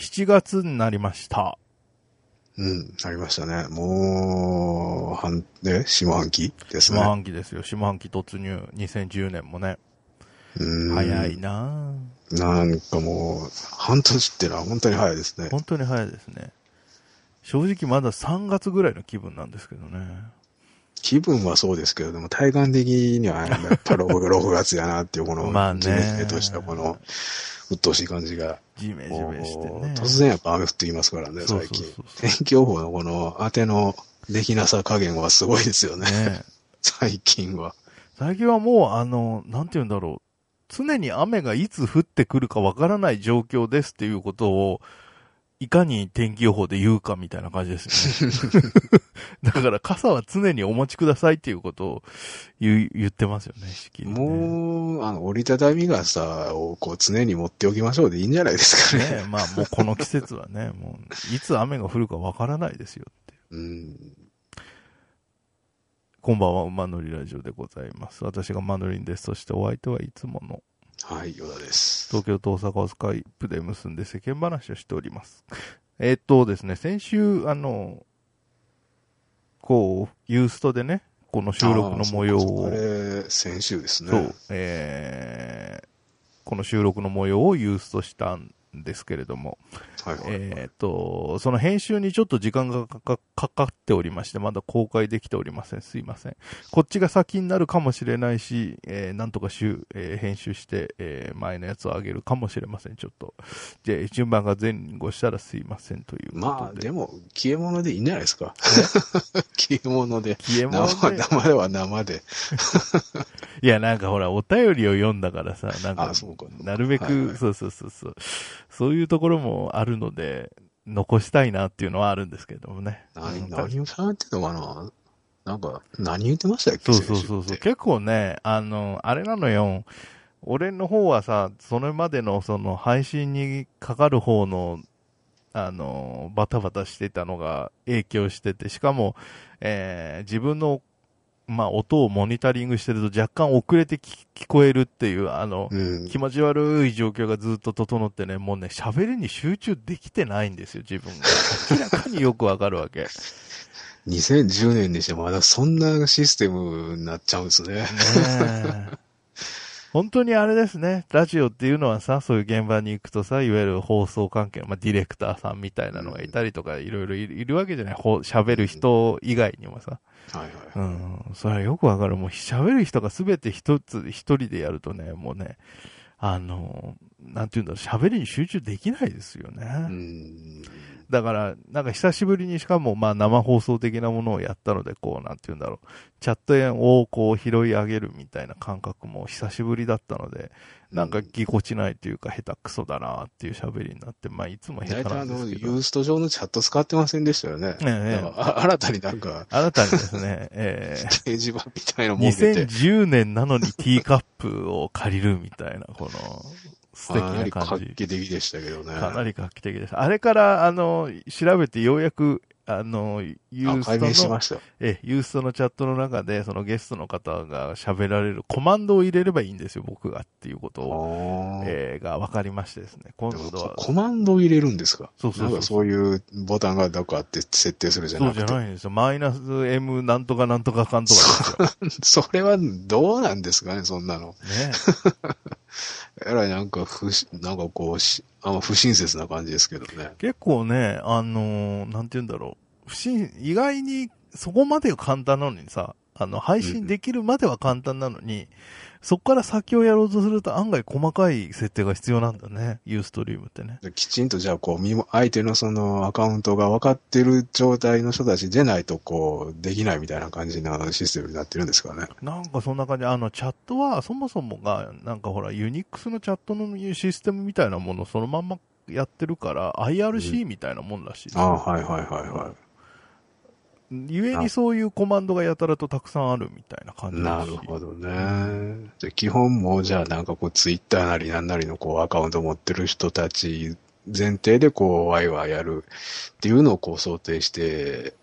7月になりました。 うん、なりましたね。もう、下半期ですね。 下半期ですよ。下半期突入。2010年もね。早いなぁ。 なんかもう、半年ってのは本当に早いですね。 本当に早いですね。正直まだ3月ぐらいの気分なんですけどね。 気分はそうですけど、でも体感的にはやっぱ6月やなっていうこの、 まあね、 ジメジメとしたこの、鬱陶しい感じが。 ジメジメしてね。 突然やっぱ雨降ってきますからね、最近。天気予報のこの当てのできなさ加減はすごいですよね。最近は。 最近はもうなんて言うんだろう。常に雨がいつ降ってくるかわからない状況ですっていうことを、いかに天気予報で言うかみたいな感じですよね。だから傘は常にお持ちくださいっていうことを言ってますよね、ね。 もう、折りたたみ傘をこう常に持っておきましょうでいいんじゃないですかね。 ね、まあもうこの季節はね、もういつ雨が降るかわからないですよって。こんばんは、馬乗りラジオでございます。私が馬乗りんです。そしてお相手はいつもの。 はい、ヨダです。 東京と大阪をスカイプで結んで世間話をしております。ですね、先週、こう、ユーストでね、この収録の模様を。 あれ、先週ですね。 そう、この収録の模様をユーストしたんですけれども、 はいはいはい、 その編集にちょっと時間がかかっておりまして、まだ公開できておりません。すいません。こっちが先になるかもしれないし、なんとか編集して、前のやつを上げるかもしれません。ちょっと。で、順番が前後したらすいませんということで。 まあ、でも、消え物でいいんじゃないですか。消え物で。 消え物で。 生では生で。 いや、なんかほら、お便りを読んだからさ、なんか、なるべく、はいはい、そう。そういうところもあるので、残したいなっていうのはあるんですけどもね。 何を喋ってたのかな、なんか、何言ってましたっけ？ そう。結構ね、あれなのよ。俺の方はさ、それまでのその配信にかかる方の、バタバタしてたのが影響してて、しかも、自分のまあ、音をモニタリングしてると若干遅れて聞こえるっていう、気持ち悪い状況がずっと整ってね、もうね、喋りに集中できてないんですよ、自分が。明らかによくわかるわけ。 2010年にしてまだそんなシステムになっちゃうんですね。ねえ。本当にあれですね。ラジオっていうのはさ、そういう現場に行くとさ、いわゆる放送関係の、まあ、ディレクターさんみたいなのがいたりとか、いろいろいるわけじゃない。喋る人以外にもさ。それはよくわかる。もう喋る人がすべて一人でやるとね、もうね、なんていうんだろう、喋りに集中できないですよね。だから、なんか久しぶりにしかも、まあ生放送的なものをやったので、こう、なんていうんだろう、チャット円をこう拾い上げるみたいな感覚も久しぶりだったので、なんかぎこちないというか、下手くそだなっていう喋りになって、まあいつも下手なんですけど。 ユースト上のチャット使ってませんでしたよね。新たになんか。 新たにですね、 掲示板みたいなもんで。 2010年なのにティーカップを借りるみたいな、この、素敵な感じ。かなり画期的でしたけどね。 かなり画期的です。あれから、調べてようやく、ユーストの、ユーストのチャットの中で、そのゲストの方が喋られるコマンドを入れればいいんですよ、僕がっていうことを、が分かりましてですね。今度は。 コマンドを入れるんですか？ そう。 なんかそういうボタンがどこあって設定するじゃなくて。 そうじゃないんですよ。マイナス M なんとかなんとかかんとかですよ。それはどうなんですかね、そんなの。ねえらいなんかこう、不親切な感じですけどね。 結構ね、なんて言うんだろう。意外にそこまで簡単なのにさ、配信できるまでは簡単なのに、そこから先をやろうとすると案外細かい設定が必要なんだね。ユーストリームってね。 きちんとじゃあこう、相手のそのアカウントが分かってる状態の人たちでないとこう、できないみたいな感じなシステムになってるんですかね。 なんかそんな感じ。チャットはそもそもが、なんかほら、ユニックスのチャットのシステムみたいなものをそのまんまやってるから、IRC みたいなもんらしいですよ。 はい。 ゆえにそういうコマンドがやたらとたくさんあるみたいな感じなるほどね。で基本もじゃあなんかこうツイッターなりなんなりのこうアカウント持ってる人たち前提でこうワイワイやるっていうのをこう想定して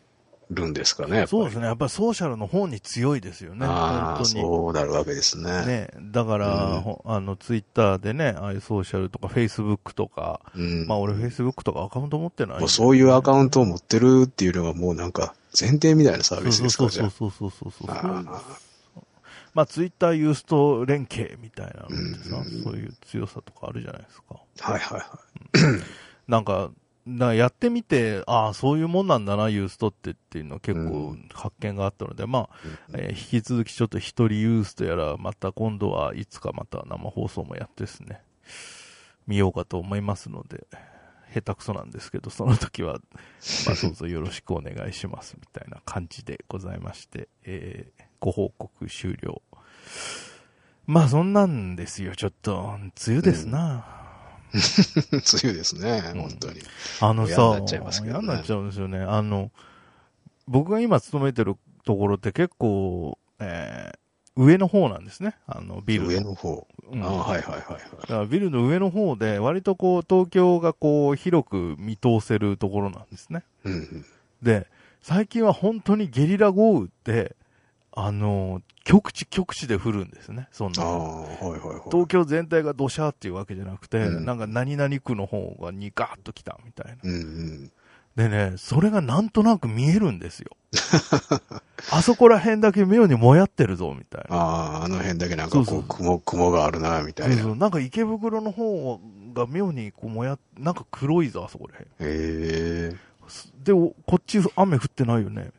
るんですかね、やっぱり。 そうですね。やっぱりソーシャルの方に強いですよね。 ああ、 本当に。 そうなるわけですね。 ね。だから、ツイッターでね、ああいうソーシャルとか、フェイスブックとか、まあ俺フェイスブックとかアカウント持ってないんで、 もうそういうアカウントを持ってるっていうのがもうなんか前提みたいなサービスですか、じゃあ。 そう。まあツイッターユースト連携みたいなのってさ、そういう強さとかあるじゃないですか。 はいはいはい。 なんかやってみて、ああ、そういうもんなんだな、ユーストっていうのは結構発見があったので、まあ、引き続きちょっと一人ユーストやら、また今度はいつかまた生放送もやってですね、見ようかと思いますので、下手くそなんですけど、その時は、まあどうぞよろしくお願いします、みたいな感じでございまして、ご報告終了。まあそんなんですよ、ちょっと、梅雨ですな。 梅雨ですね、本当に。 さ、 嫌になっちゃいますけどね。 嫌になっちゃうんですよね。僕が今勤めてるところって結構、上の方なんですね。ビルの。 上の方。はいはいはい。 だからビルの上の方で、割とこう、東京がこう、広く見通せるところなんですね。で、最近は本当にゲリラ豪雨って、局地で降るんですね。そんな。東京全体が土砂っていうわけじゃなくて、なんか何々区の方にガーッと来たみたいな。でね、それがなんとなく見えるんですよ。あそこら辺だけ妙にもやってるぞ、みたいな。 あの辺だけなんかこう、雲があるな、みたいな。 なんか池袋の方が妙にこうなんか黒いぞ、あそこら辺。で、こっち雨降ってないよね、みたいな。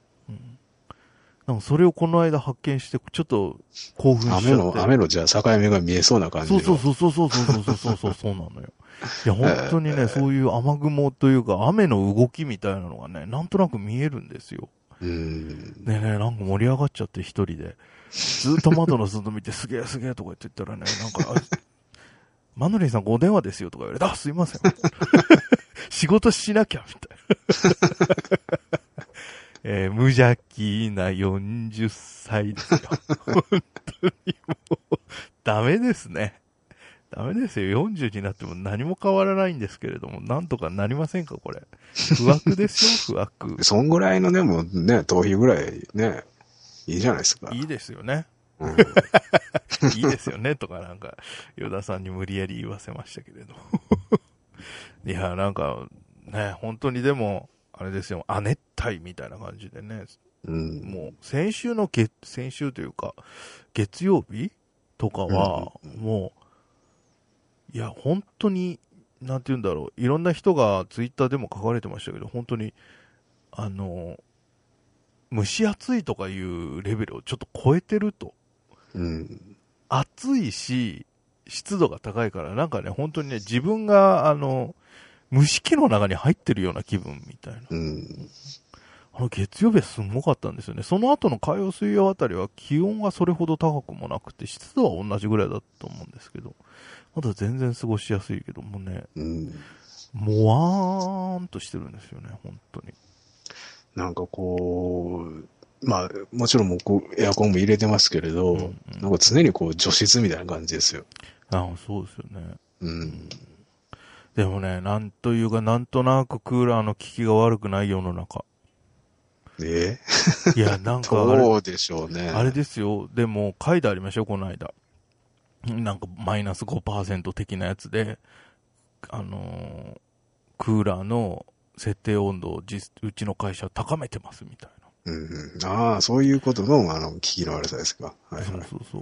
なんかそれをこの間発見して、ちょっと興奮しちゃって。 雨のじゃあ境目が見えそうな感じの。 そうなのよ。いや、本当にね、そういう雨雲というか、雨の動きみたいなのがね、なんとなく見えるんですよ。でね、なんか盛り上がっちゃって一人で、ずっと窓の外見てすげえすげえとか言ってたらね、なんか、マヌリンさんご電話ですよとか言われて、あ、すいません。仕事しなきゃ、みたいな。無邪気な40歳ですよ。本当にもう、ダメですね。ダメですよ。40になっても何も変わらないんですけれども、なんとかなりませんか、これ。不惑ですよ、不惑。 そんぐらいのでもね、頭皮ぐらいね、いいじゃないですか。 いいですよね。いいですよね、とかなんか、与田さんに無理やり言わせましたけれど。いや、なんか、ね、本当にでも、あれですよ、亜熱帯みたいな感じでね、もう先週というか、月曜日とかは、もう、いや、本当に、なんて言うんだろう、いろんな人がツイッターでも書かれてましたけど、本当に、蒸し暑いとかいうレベルをちょっと超えてると。暑いし、湿度が高いから、なんかね、本当にね、自分が、蒸し器の中に入ってるような気分みたいな。月曜日はすごかったんですよね。その後の火曜水曜あたりは気温がそれほど高くもなくて、湿度は同じぐらいだと思うんですけど、まだ全然過ごしやすいけどもね、もわーんとしてるんですよね、本当に。 なんかこう、まあ、もちろん僕、エアコンも入れてますけれど、なんか常にこう除湿みたいな感じですよ。 そうですよね。でもね、なんというか、なんとなくクーラーの効きが悪くない世の中。いや、なんかそうでしょうね。 あれですよ。でも、書いてありましたよ、この間。なんか、マイナス 5% 的なやつで、クーラーの設定温度をうちの会社は高めてますみたいな。 ああ、そういうことの、効きの悪さですか。 そう。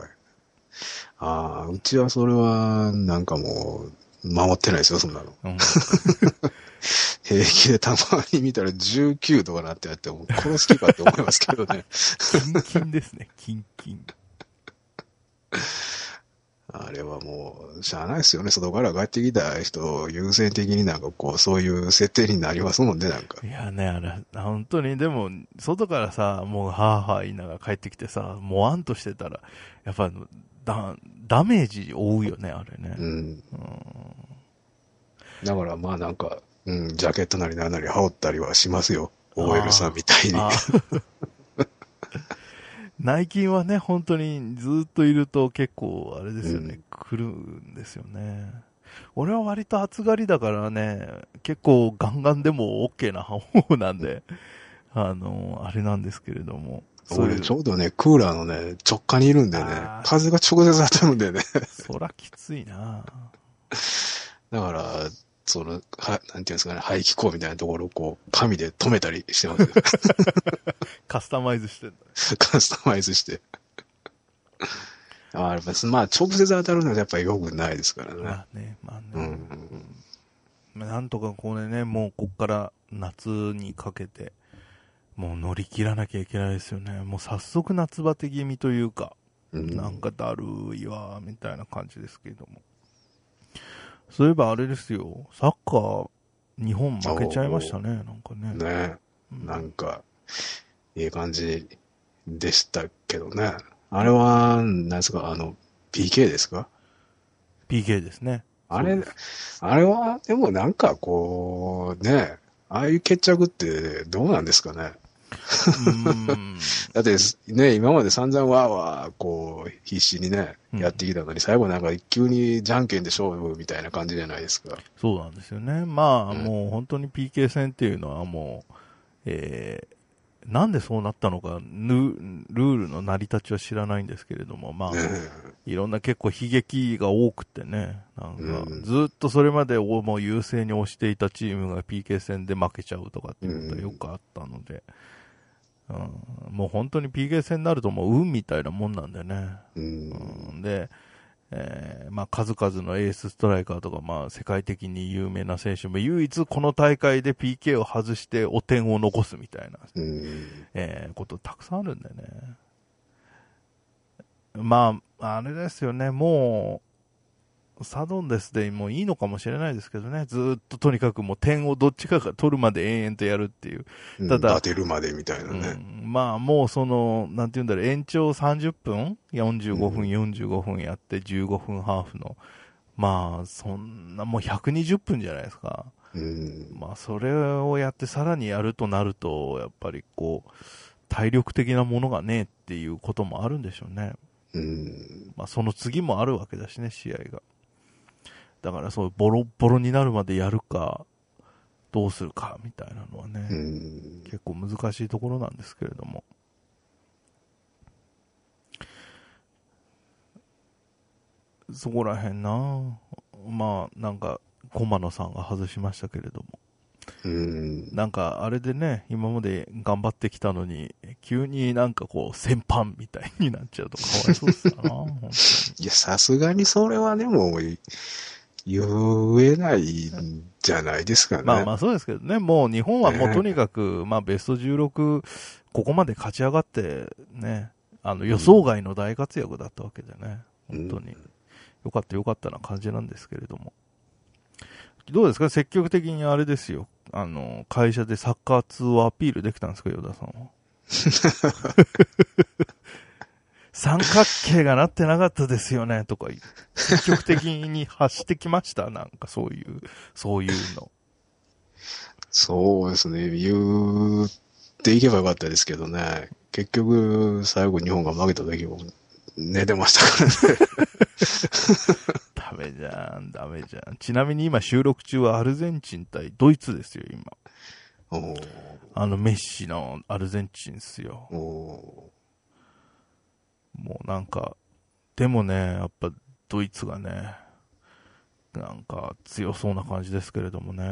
ああ、うちはそれは、なんかもう、守ってないですよ、そんなの。平気でたまに見たら19とかなってやって、もう殺す気かって思いますけどね。 キンキンですね、キンキン。 あれはもう、しゃあないですよね。外から帰ってきた人、優先的になんかこう、そういう設定になりますもんね、なんか。 いやね、あれ、本当に、でも、外からさ、もう、はぁはぁ言いながら帰ってきてさ、もわんとしてたら、やっぱ、ダメージ負うよね、あれね。 だからまあなんか、ジャケットなりなんなり羽織ったりはしますよ。OL さんみたいに。 内勤はね、本当にずっといると結構、あれですよね、来るんですよね。俺は割と暑がりだからね、結構ガンガンでも OK な方なんで、 あれなんですけれども。 俺ちょうどね、クーラーのね、直下にいるんでね、風が直接当たるんでね。 そらきついな。 だから、なんていうんですかね、排気口みたいなところをこう、紙で留めたりしてます。 カスタマイズしてんだ。 カスタマイズして。やっぱまあ、直接当たるのはやっぱり良くないですからね。 まあね。なんとかこれね、もうこっから夏にかけて、もう乗り切らなきゃいけないですよね。もう早速夏バテ気味というか、なんかだるいわ、みたいな感じですけれども。そういえばあれですよ、サッカー、日本負けちゃいましたね、なんかね。 ね、なんか、いい感じでしたけどね。あれは、何ですか、PK ですか？ PK ですね。 あれは、でもなんかこう、ね、ああいう決着ってどうなんですかね。だってね、今まで散々わーわー、こう、必死にね、やってきたのに、最後なんか急にじゃんけんで勝負みたいな感じじゃないですか。 そうなんですよね。まあ、もう本当に PK 戦っていうのはもう、なんでそうなったのか、ルールの成り立ちは知らないんですけれども、まあ、いろんな結構悲劇が多くてね、なんか、ずっとそれまでもう優勢に押していたチームが PK 戦で負けちゃうとかっていうことはよくあったので、もう本当に PK 戦になるともう運みたいなもんなんでね。で、まあ数々のエースストライカーとか、まあ世界的に有名な選手も唯一この大会で PK を外してお点を残すみたいな、ことたくさんあるんでね。まあ、あれですよね、もう、サドンデスでもういいのかもしれないですけどね。ずっととにかくもう点をどっちかが取るまで延々とやるっていう。ただ、 当てるまでみたいなね。 まあもうなんて言うんだろう、延長30分 ?45 分、45分やって15分ハーフの。まあ、そんなもう120分じゃないですか。まあそれをやってさらにやるとなると、やっぱりこう、体力的なものがねえっていうこともあるんでしょうね。まあその次もあるわけだしね、試合が。だからそうボロボロになるまでやるか、どうするかみたいなのはね、結構難しいところなんですけれども。そこらへんな。まあなんか駒野さんが外しましたけれども。なんかあれでね、今まで頑張ってきたのに、急になんかこう戦犯みたいになっちゃうとかわいそうっすよな。本当に。 いや、さすがにそれはでも、言えないんじゃないですかね。 まあまあそうですけどね、もう日本はもうとにかく、まあベスト16、ここまで勝ち上がってね、予想外の大活躍だったわけでね、本当に。よかったな感じなんですけれども。どうですか？積極的にあれですよ。会社でサッカー通をアピールできたんですか、ヨダさんは。三角形がなってなかったですよね、とか、積極的に発してきましたなんかそういうの。 そうですね。言っていけばよかったですけどね。結局、最後日本が負けた時も寝てましたからね。 ダメじゃん。ちなみに今収録中はアルゼンチン対ドイツですよ、今。メッシのアルゼンチンですよ。もうなんか、でもね、やっぱドイツがね、なんか強そうな感じですけれどもね。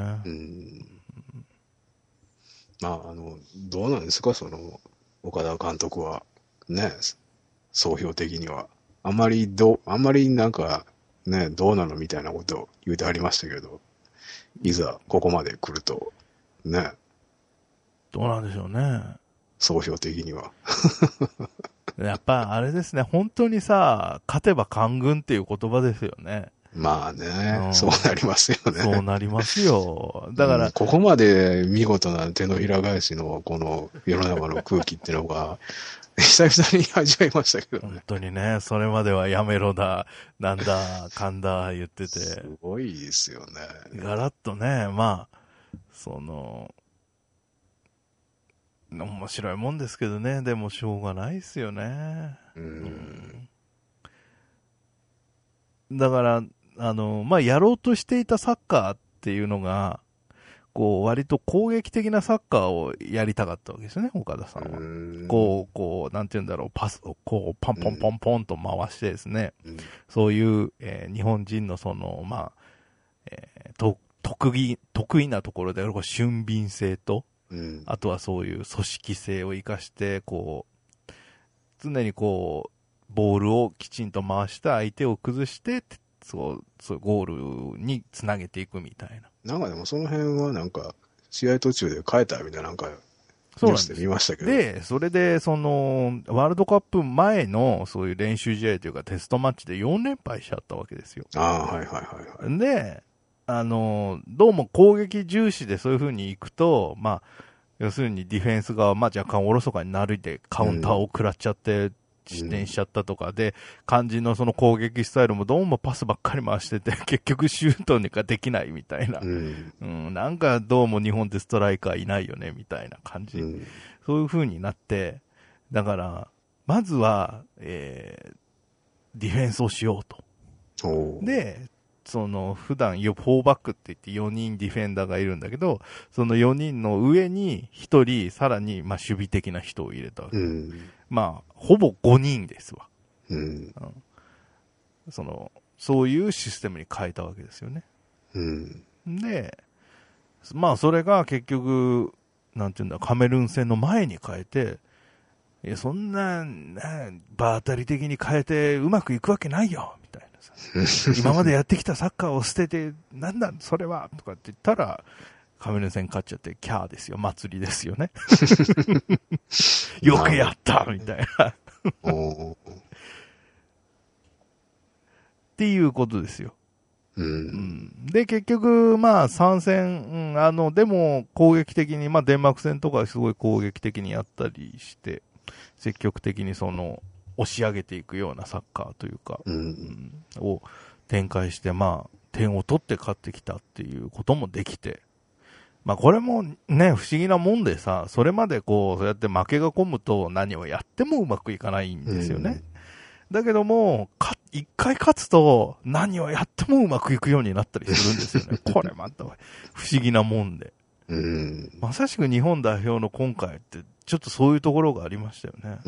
まあ、どうなんですか、岡田監督は。ね、総評的には。あんまりなんか、ね、どうなのみたいなことを言うてありましたけど、いざここまで来ると、ね。 どうなんでしょうね。 総評的には。 やっぱあれですね、本当にさ、勝てば官軍っていう言葉ですよね。 まあね、そうなりますよね。 そうなりますよ。だから、 ここまで見事な手のひら返しのこの世の中の空気っていうのが、久々に味わいましたけどね。 本当にね、それまではやめろだ、なんだ、かんだ言ってて。 すごいですよね。 ガラッとね、まあ、面白いもんですけどね、でもしょうがないですよね。だから、まあ、やろうとしていたサッカーっていうのが、 こう、割と攻撃的なサッカーをやりたかったわけですよね、岡田さんは。こう、なんて言うんだろう、パスをこう、ポンポンポンポンと回してですね、そういう、日本人のまあ、得意なところである俊敏性と、あとはそういう組織性を生かして、こう、常にこう、ボールをきちんと回して相手を崩して、そうゴールにつなげていくみたいな。 なんかでもその辺はなんか、試合途中で変えたみたいななんか、 そうなんです。 見ましたけど。 で、それで、ワールドカップ前の、そういう練習試合というかテストマッチで4連敗しちゃったわけですよ。 ああ、はいはいはいはい。 で、どうも攻撃重視でそういう風に行くと、まあ、要するにディフェンスが、まあ若干おろそかになるで、カウンターを食らっちゃって、失点しちゃったとかで、肝心のその攻撃スタイルもどうもパスばっかり回してて、結局シュートにかできないみたいな。なんかどうも日本ってストライカーいないよね、みたいな感じ。そういう風になって、だから、まずは、ディフェンスをしようと。で、普段4バックって言って4人ディフェンダーがいるんだけど、その4人の上に1人、さらに、まあ、守備的な人を入れたわけ。まあ、ほぼ5人ですわ。そういうシステムに変えたわけですよね。で、まあ、それが結局、なんていうんだ、カメルーン戦の前に変えて、いや、そんな、場当たり的に変えてうまくいくわけないよ、みたいなさ。今までやってきたサッカーを捨てて、なんだ、それは、とかって言ったら、カメルーン戦勝っちゃって、キャーですよ、祭りですよね。よくやった、みたいな。っていうことですよ。で、結局、まあ、3戦、でも、攻撃的に、まあ、デンマーク戦とかすごい攻撃的にやったりして、積極的に押し上げていくようなサッカーというか、を展開して、まあ、点を取って勝ってきたっていうこともできて、まあ、これもね、不思議なもんでさ、それまでそうやって負けが込むと何をやってもうまくいかないんですよね。だけども、一回勝つと何をやってもうまくいくようになったりするんですよね。これまた不思議なもんで。まさしく日本代表の今回ってちょっとそういうところがありましたよね。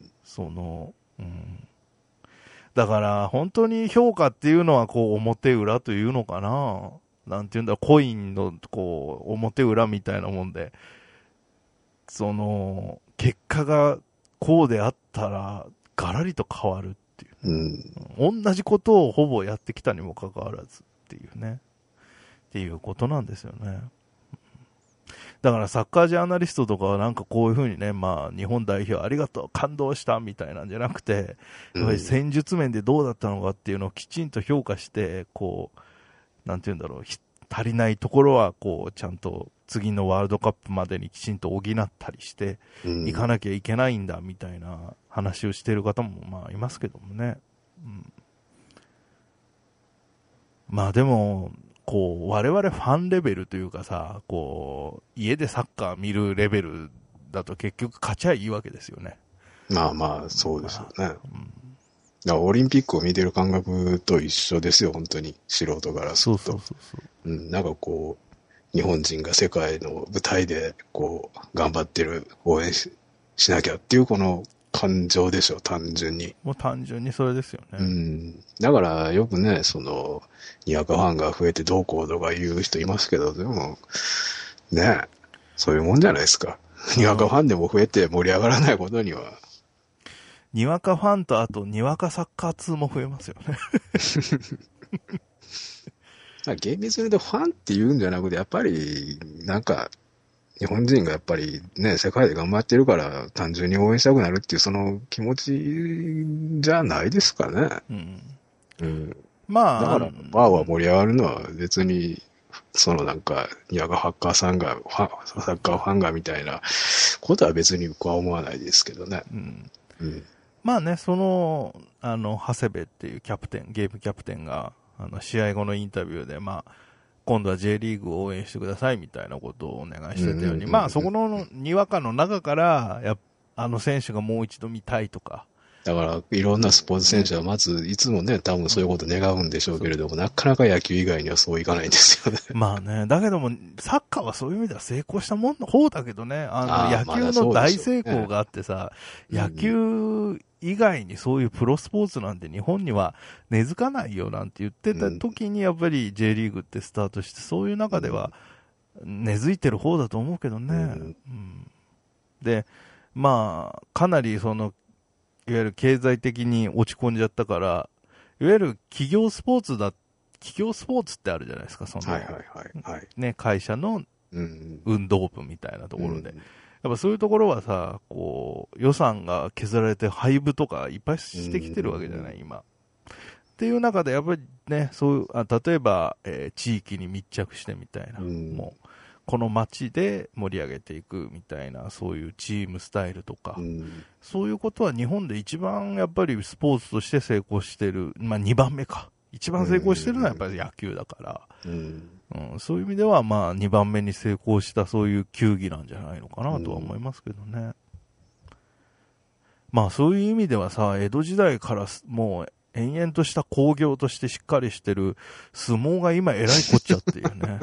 だから本当に評価っていうのは表裏というのかな。なんていうんだ、コインの表裏みたいなもんで、結果がこうであったら、ガラリと変わるっていう、同じことをほぼやってきたにもかかわらずっていうね。っていうことなんですよね。だからサッカージャーナリストとかはなんかこういう風にね、まあ日本代表ありがとう、感動したみたいなんじゃなくて、やっぱり戦術面でどうだったのかっていうのをきちんと評価して、なんていうんだろう、足りないところはちゃんと次のワールドカップまでにきちんと補ったりしていかなきゃいけないんだみたいな話をしている方もまあいますけどもね。まあでも我々ファンレベルというかさ、家でサッカー見るレベルだと結局勝ちゃいいわけですよね。 まあまあそうですよね。オリンピックを見てる感覚と一緒ですよ、本当に。素人からすると。なんか日本人が世界の舞台で、頑張ってる、応援しなきゃっていうこの感情でしょ、単純に。 もう単純にそれですよね。 だからよくね、にわかファンが増えてどうこうとか言う人いますけど、でも、ね、そういうもんじゃないですか。にわかファンでも増えて盛り上がらないことには。 にわかファンとあとにわかサッカー通も増えますよね。 厳密に言うとファンって言うんじゃなくて、やっぱりなんか日本人がやっぱりね、世界で頑張ってるから単純に応援したくなるっていうその気持ちじゃないですかね。まあ。だからバーは盛り上がるのは別に、なんか、にわかサッカーファンがみたいなことは別に僕は思わないですけどね。 まあね、長谷部っていうゲームキャプテンが、試合後のインタビューで、まあ、今度は J リーグを応援してくださいみたいなことをお願いしてたように、まあそこのにわかの中から、選手がもう一度見たいとか、 だから、いろんなスポーツ選手はまず、いつもね、多分そういうこと願うんでしょうけれども、なかなか野球以外にはそういかないんですよね。 まあね、だけども、サッカーはそういう意味では成功したもんの方だけどね、野球まだの大そうでしょうね成功があってさ、 うん野球以外にそういうプロスポーツなんて日本には根付かないよなんて言ってた時に、やっぱり J リーグってスタートして、そういう中では根付いてる方だと思うけどね。うんで、まあ、かなりいわゆる経済的に落ち込んじゃったから、いわゆる企業スポーツってあるじゃないですか、 はいはいはいはい。 ね、会社のうん運動部みたいなところで。 うんやっぱそういうところはさ、こう、予算が削られて廃部とかいっぱいしてきてるわけじゃない、今。っていう中で、やっぱりね、例えば、地域に密着してみたいな、もう、この街で盛り上げていくみたいな、そういうチームスタイルとか、そういうことは日本で一番やっぱりスポーツとして成功してる、まあ2番目か。一番成功してるのはやっぱり野球だから、そういう意味ではまあ2番目に成功したそういう球技なんじゃないのかなとは思いますけどね。まあそういう意味ではさ、江戸時代からもう延々とした工業としてしっかりしてる相撲が今えらいこっちゃっていうね。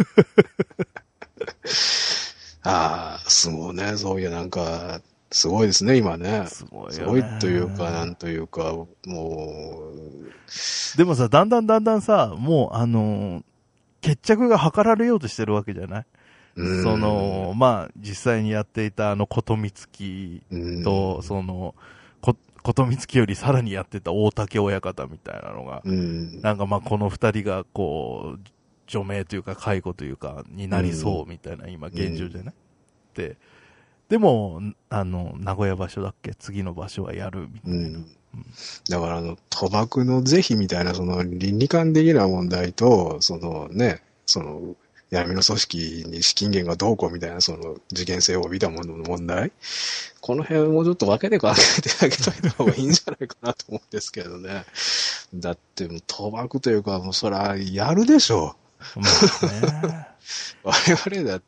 相撲ね、そういうなんか、すごいですね、今ね。 すごいよね。 すごいというか、なんというか、もう。でもさ、だんだんさ、もう決着が図られようとしてるわけじゃない？まあ、実際にやっていた琴光月と、琴光月よりさらにやってた大竹親方みたいなのが、なんかまあこの二人がこう、除名というか解雇というかになりそうみたいな今現状じゃない？でも、名古屋場所だっけ？次の場所はやるみたいな。 だから賭博の是非みたいな倫理観的な問題と、闇の組織に資金源がどうこうみたいな事件性を帯びたものの問題。この辺もうちょっと分けて考えてあげといた方がいいんじゃないかなと思うんですけどね。だってもう賭博というかもうそらやるでしょう。まあね、我々だって、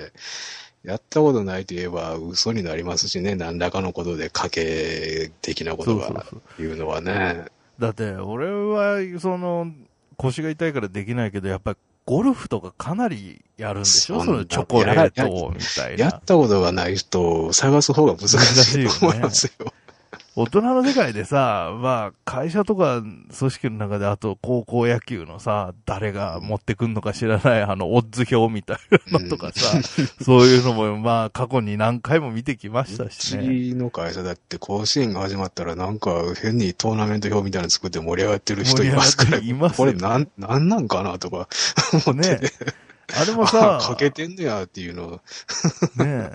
やったことないと言えば嘘になりますしね、何らかのことで賭け的なことが言うのはね。 だって俺は腰が痛いからできないけど、やっぱりゴルフとかかなりやるんでしょ？そのチョコレートみたいな。 やったことがない人を探す方が難しいと思いますよ。 大人の世界でさ、まあ、会社とか組織の中で、あと高校野球のさ、誰が持ってくんのか知らない、オッズ表みたいなのとかさ、そういうのも、まあ、過去に何回も見てきましたしね。 うちの会社だって甲子園が始まったらなんか変にトーナメント表みたいなの作って盛り上がってる人いますから、これなんかなとか思ってね。 あれもさ、 かけてんねやっていうの。 ね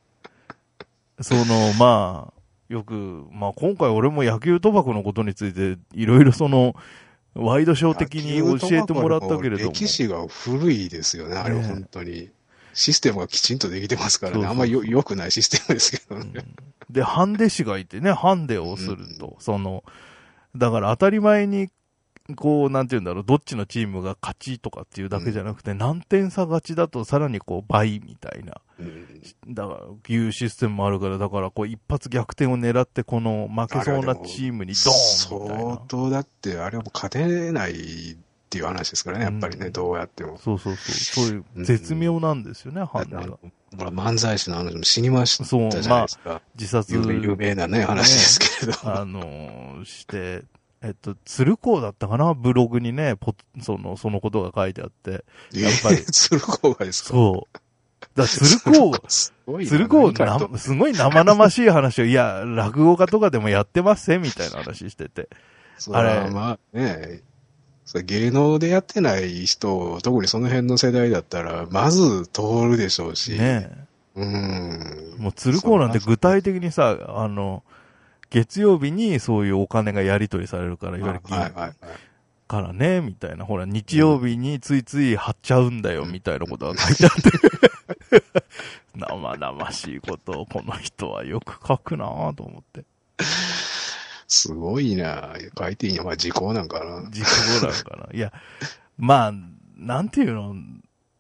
え。まあ、よく、まあ今回俺も野球賭博のことについて、いろいろワイドショー的に教えてもらったけれども。 歴史が古いですよね、あれは本当に。システムがきちんとできてますからね。あんまり良くないシステムですけどね。 で、ハンデ師がいてね、ハンデをすると。だから当たり前に、こう、なんていうんだろう、どっちのチームが勝ちとかっていうだけじゃなくて、何点差勝ちだとさらにこう倍みたいな、だから、いうシステムもあるから、だからこう一発逆転を狙ってこの負けそうなチームにドーンみたいな。 相当だって、あれはもう勝てないっていう話ですからね、やっぱりね、どうやっても。 そういう絶妙なんですよね、ハンデが。 漫才師の話も死にましたじゃないですか。 まあ、自殺。 有名なね、話ですけれど。 して、鶴光だったかなブログにね、そのことが書いてあって。やっぱり。 鶴光がですか？ そう。鶴光、すごい生々しい話を、いや、落語家とかでもやってますねみたいな話してて。 あれ。まあね、芸能でやってない人、特にその辺の世代だったら、まず通るでしょうし。 ねもう鶴光なんて具体的にさ、月曜日にそういうお金がやり取りされるから、いわゆるからね、みたいな。ほら、日曜日についつい貼っちゃうんだよ、みたいなことが書いてあって。生々しいことをこの人はよく書くなぁと思って。 すごいなぁ。書いていいのは時効なんかな。 時効なんかな。いや、まあ、なんていうの、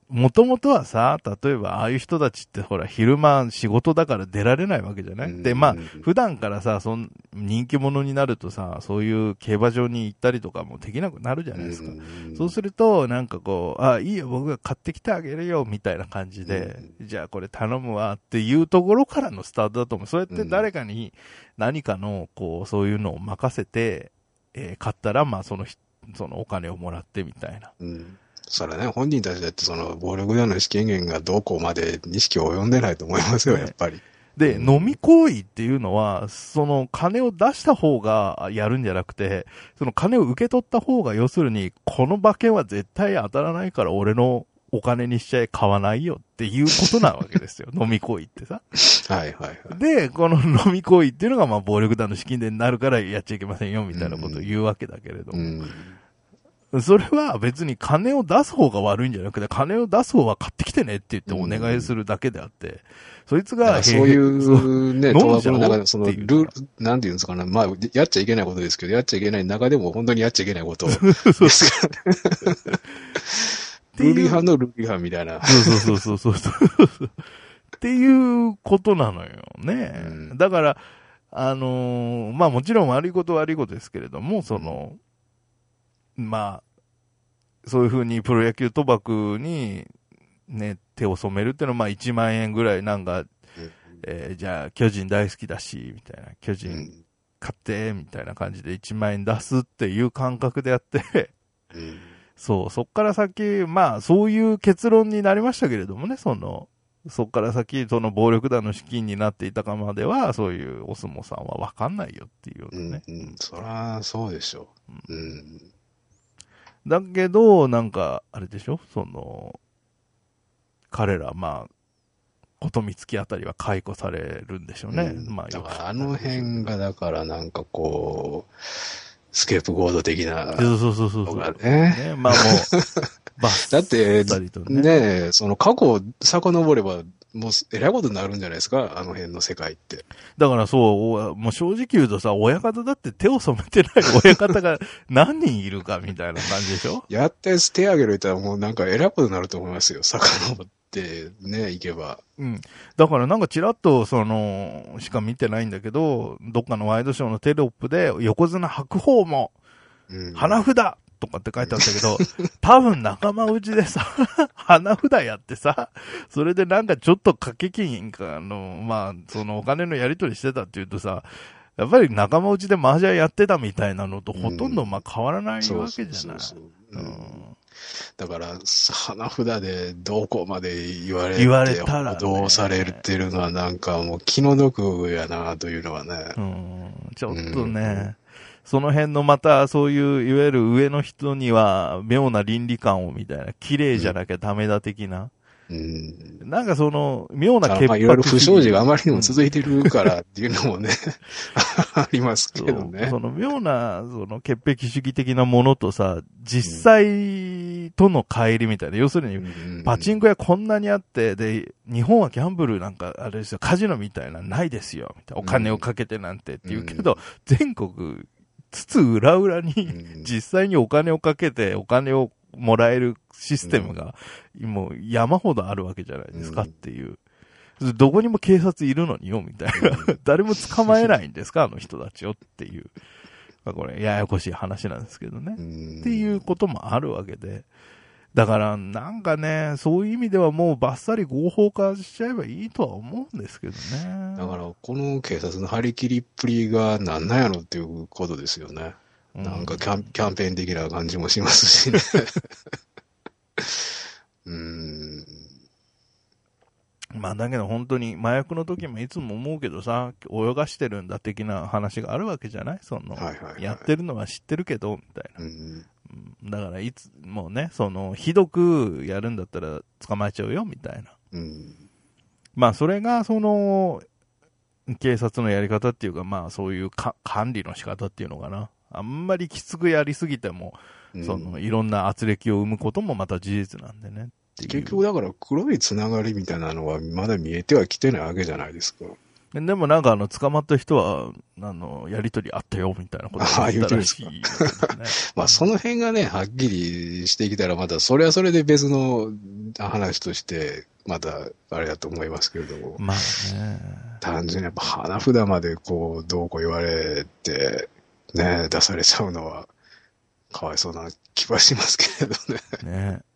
もともとはさ、例えばああいう人たちってほら昼間仕事だから出られないわけじゃない、で、まあ普段からさ、人気者になるとさ、そういう競馬場に行ったりとかもできなくなるじゃないですか。そうすると、なんかこう、いいよ僕が買ってきてあげるよみたいな感じで、じゃあこれ頼むわっていうところからのスタートだと思う。そうやって誰かに何かの、こう、そういうのを任せて、買ったら、まあそのお金をもらってみたいな。 それね、本人たちだってその暴力団の資金源がどこまで意識を及んでないと思いますよ、やっぱり。 で、飲み行為っていうのは、その金を出した方がやるんじゃなくて、その金を受け取った方が、要するに、この馬券は絶対当たらないから俺のお金にしちゃえ買わないよっていうことなわけですよ。飲み行為ってさ。 はいはいはい。 で、この飲み行為っていうのが、まあ暴力団の資金源になるからやっちゃいけませんよみたいなことを言うわけだけれども。それは別に金を出す方が悪いんじゃなくて、金を出す方は買ってきてねって言ってお願いするだけであって、そいつがそういうね、賭博の中で、そのルール、なんていうんですかね、まあ、やっちゃいけないことですけど、やっちゃいけない中でも本当にやっちゃいけないことですからね。ルール違反のルール違反みたいな。 そう。っていうことなのよね。だから、まあもちろん悪いことですけれども、まあ、そういうふうにプロ野球賭博にね、手を染めるっていうのは、まあ1万円ぐらいなんか、じゃあ巨人大好きだし、みたいな、巨人買って、みたいな感じで1万円出すっていう感覚でやってそっから先、まあそういう結論になりましたけれどもね、そっから先、その暴力団の資金になっていたかまでは、そういうお相撲さんは分かんないよっていうね。 そら、そうでしょう。 だけど、なんか、あれでしょ彼ら、まあ、ことみつきあたりは解雇されるんでしょうね。まあ、 だからあの辺が、だからなんかこう、スケープゴード的な。 そうね。 まあもう、 だって、ね、その過去を遡れば、もう、えらいことになるんじゃないですか、あの辺の世界って。 だからもう正直言うとさ、親方だって手を染めてない親方が何人いるかみたいな感じでしょやったやつ手挙げるともうなんかえらいことになると思いますよ、遡ってね、行けば。 だからなんかちらっとしか見てないんだけど、どっかのワイドショーのテロップで横綱白鵬も、花札とかって書いてあったけど、多分仲間内でさ、花札やってさ、それでなんかちょっと掛け金かまあ、お金のやり取りしてたって言うとさ、やっぱり仲間内で麻雀やってたみたいなのとほとんどまあ変わらないわけじゃない。 だから、花札でどこまで言われたら、ね、 どうされてるのはなんかもう気の毒やなというのはね。 ちょっとね、その辺のまたそういういわゆる上の人には妙な倫理観をみたいな、綺麗じゃなきゃダメだ的な。なんか妙な潔白。 いろいろ不祥事があまりにも続いてるからっていうのもね、ありますけどね。 妙な、潔癖主義的なものとさ、実際との乖離みたいな。要するに、パチンコ屋こんなにあって、で、日本はギャンブルなんか、あれですよ、カジノみたいなないですよ、みたいな。お金をかけてなんてって言うけど、全国、つつ裏々に、実際にお金をかけて、お金をもらえるシステムが、もう山ほどあるわけじゃないですかっていう。どこにも警察いるのによ、みたいな。誰も捕まえないんですか、あの人たちよっていう。まあこれ、ややこしい話なんですけどね。っていうこともあるわけで。だから、なんかね、そういう意味ではもうバッサリ合法化しちゃえばいいとは思うんですけどね。 だから、この警察の張り切りっぷりがなんなんやろっていうことですよね。なんかキャンペーン的な感じもしますしね。 まあだけど本当に麻薬の時もいつも思うけどさ、泳がしてるんだ的な話があるわけじゃない？やってるのは知ってるけど、みたいな。だからいつもね、ひどくやるんだったら捕まえちゃうよ、みたいな。まあそれが警察のやり方っていうか、まあそういう管理の仕方っていうのかな。あんまりきつくやりすぎても、いろんな圧力を生むこともまた事実なんでね。 結局だから黒いつながりみたいなのはまだ見えてはきてないわけじゃないですか。 でもなんか捕まった人は、やりとりあったよ、みたいなことを言ったらしい、ね。 まあその辺がね、はっきりしてきたらまた、それはそれで別の話として、また、あれだと思いますけれども。 まあね。 単純にやっぱ花札までこう、どうこう言われて、ね、出されちゃうのは、かわいそうな気はしますけれどね。 ね。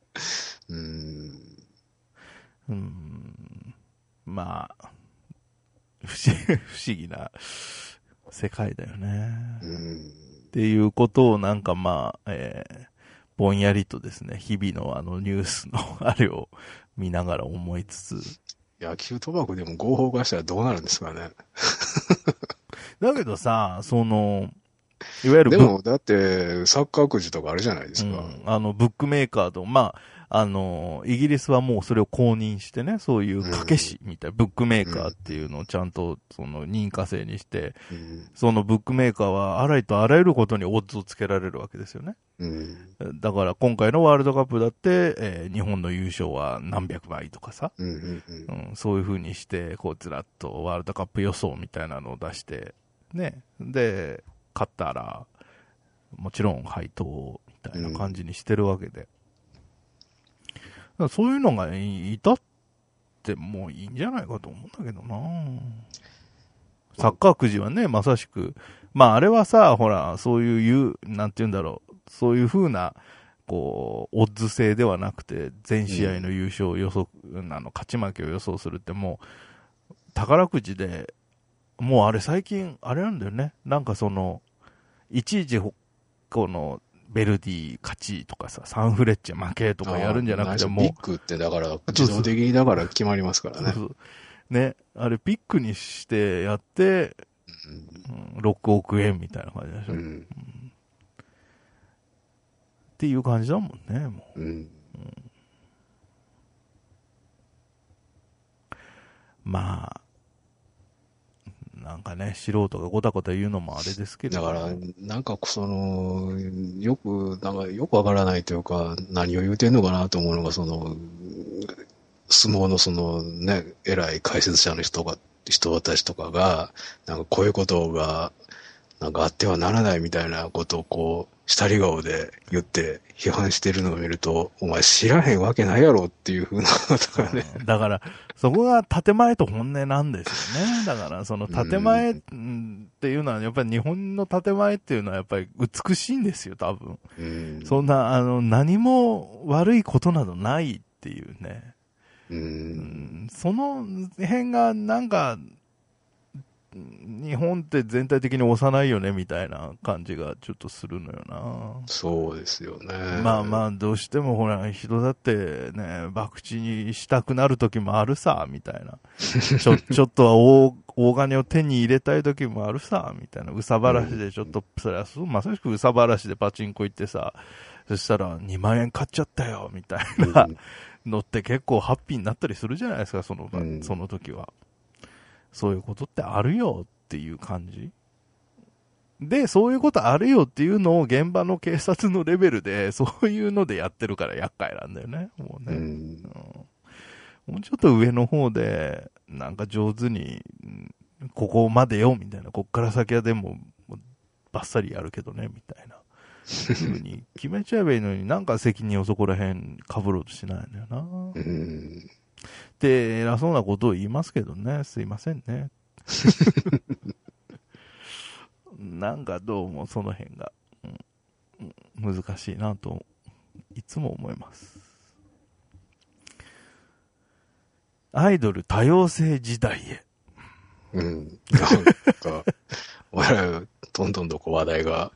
まあ、不思議な世界だよね。っていうことをなんかまあ、ぼんやりとですね、日々のニュースのあれを見ながら思いつつ。 野球賭博でも合法化したらどうなるんですかね。 だけどさ、いわゆるでも、だって、サッカーくじとかあるじゃないですか。 ブックメーカーと、まあ、イギリスはもうそれを公認してね、そういう賭け師みたいな、ブックメーカーっていうのをちゃんと、認可制にして、そのブックメーカーはあらゆるとあらゆることにオッズをつけられるわけですよね。だから今回のワールドカップだって、日本の優勝は何百倍とかさ、そういう風にして、こうずらっとワールドカップ予想みたいなのを出して、ね、で、勝ったら、もちろん配当みたいな感じにしてるわけで。そういうのがいたってもういいんじゃないかと思うんだけどな。サッカーくじはね、まさしく、まああれはさ、ほら、そういう、なんて言うんだろう、そういう風な、こう、オッズ制ではなくて、全試合の優勝予測、勝ち負けを予想するってもう、宝くじで、もうあれ最近、あれなんだよね。なんかいちいち、この、ベルディ勝ちとかさ、サンフレッチェ負けとかやるんじゃなくても。 ビッグってだから、自動的にだから決まりますからね。 そうね。あれ、ピックにしてやって、6億円みたいな感じでしょ。っていう感じだもんね、もう。まあ、なんかね、素人がごたごた言うのもあれですけど。 だから、なんかよくわからないというか、何を言うてんのかなと思うのが、相撲のね、偉い解説者の人たちとかが、なんかこういうことが、なんかあってはならないみたいなことをこう、したり顔で言って批判してるのを見ると、お前知らへんわけないやろっていう風なことがね。 だから、そこが建前と本音なんですよね。だから、建前っていうのは、やっぱり日本の建前っていうのはやっぱり美しいんですよ、多分。そんな、何も悪いことなどないっていうね。その辺がなんか、日本って全体的に幼いよねみたいな感じがちょっとするのよな。 そうですよね。 まあまあどうしてもほら人だってね、博打にしたくなる時もあるさみたいな。ちょっとは大金を手に入れたい時もあるさみたいな。うさばらしでちょっと、それはまさしくうさばらしでパチンコ行ってさ、そしたら2万円買っちゃったよみたいなのって結構ハッピーになったりするじゃないですか、その時は。そういうことってあるよっていう感じで、そういうことあるよっていうのを現場の警察のレベルで、そういうのでやってるから厄介なんだよね。もうね。もうちょっと上の方で、なんか上手に、ここまでよ、みたいな。こっから先はでも、バッサリやるけどね、みたいな。ふうに決めちゃえばいいのに、なんか責任をそこら辺被ろうとしないんだよな。って偉そうなことを言いますけどね、すいませんね。なんかどうもその辺が、難しいなといつも思います。アイドル多様性時代へ。 なんか、我々、どんどん話題が。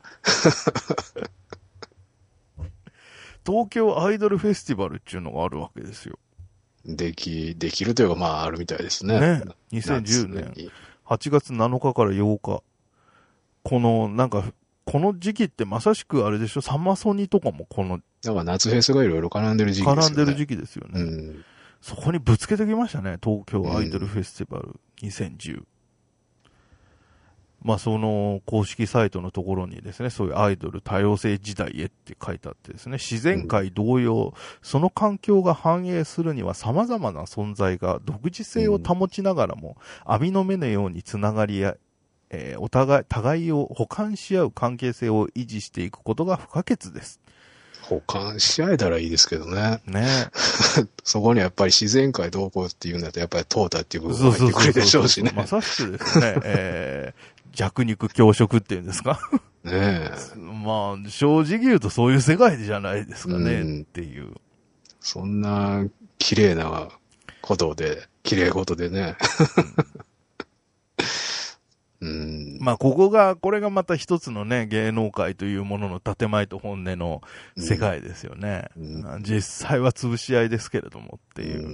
東京アイドルフェスティバルっていうのがあるわけですよ。 できるというか、まあ、あるみたいですね。 ね。2010年8月7日から8日。この時期ってまさしくあれでしょ、サマソニとかもだから夏フェスがいろいろ絡んでる時期ですよね。 絡んでる時期ですよね。そこにぶつけてきましたね、東京アイドルフェスティバル2010。 まあその公式サイトのところにですね、そういうアイドル多様性時代へって書いてあってですね、自然界同様、その環境が反映するには様々な存在が独自性を保ちながらも、網の目のようにつながりや、互いを補完し合う関係性を維持していくことが不可欠です。 補完し合えたらいいですけどね。 ねそこにやっぱり自然界どうこうっていうんだと、やっぱり淘汰っていう部分が入ってくるでしょうしね。 まさしくですね、弱肉強食っていうんですか。 ねえ。 まあ、正直言うとそういう世界じゃないですかね、っていう。 そんな綺麗なことで、綺麗事でね。 まあ、これがまた一つのね、芸能界というものの建前と本音の世界ですよね。実際は潰し合いですけれどもっていう。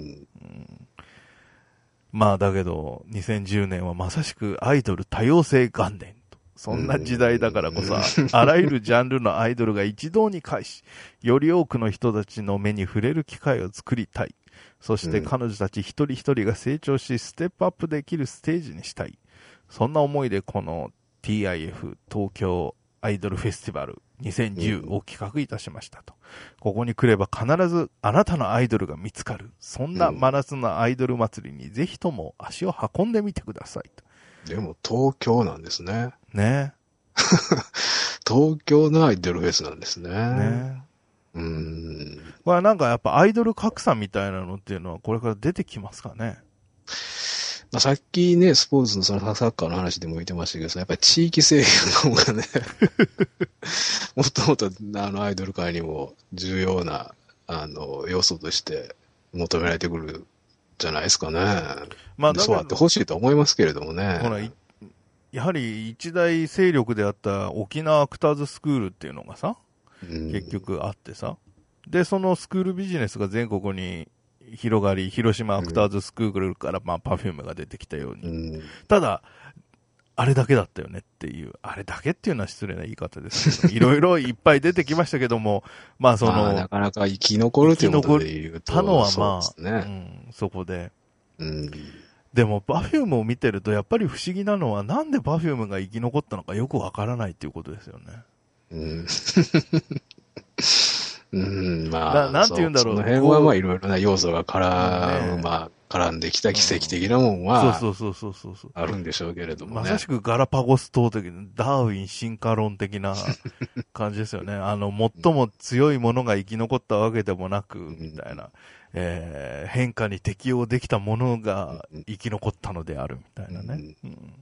まあ、だけど、2010年はまさしくアイドル多様性元年と。そんな時代だからこそ、あらゆるジャンルのアイドルが一堂に会し、より多くの人たちの目に触れる機会を作りたい。そして彼女たち一人一人が成長し、ステップアップできるステージにしたい。そんな思いでこの TIF 東京アイドルフェスティバル2010を企画いたしましたと。ここに来れば必ずあなたのアイドルが見つかる。そんな真夏のアイドル祭りにぜひとも足を運んでみてくださいと。 でも東京なんですね。 ね。 東京のアイドルフェスなんですね。 ね。これなんかやっぱアイドル格差みたいなのっていうのはこれから出てきますかね。 まあ、さっきね、スポーツのそのサッカーの話でも言ってましたけど、やっぱり地域性の方がね、もっともっとアイドル界にも重要な要素として求められてくるじゃないですかね。まあ、そうあってほしいと思いますけれどもね。 ほら、やはり一大勢力であった沖縄アクターズスクールっていうのがさ、結局あってさ。で、そのスクールビジネスが全国に広がり、広島アクターズスクールからまあパフュームが出てきたように。ただ、あれだけだったよねっていう、あれだけっていうのは失礼な言い方ですけど、いろいろいっぱい出てきましたけども、まあその、 なかなか生き残るということで言うと、 たのはまあ、そこで。でも、パフュームを見てると、やっぱり不思議なのは、なんでパフュームが生き残ったのかよくわからないっていうことですよね。 まあ、なんて言うんだろう。その辺はまあいろいろな要素が絡んできた奇跡的なもんは、あるんでしょうけれどもね。 まさしくガラパゴス島的な、ダーウィン進化論的な感じですよね。最も強いものが生き残ったわけでもなく、みたいな。変化に適応できたものが生き残ったのであるみたいなね。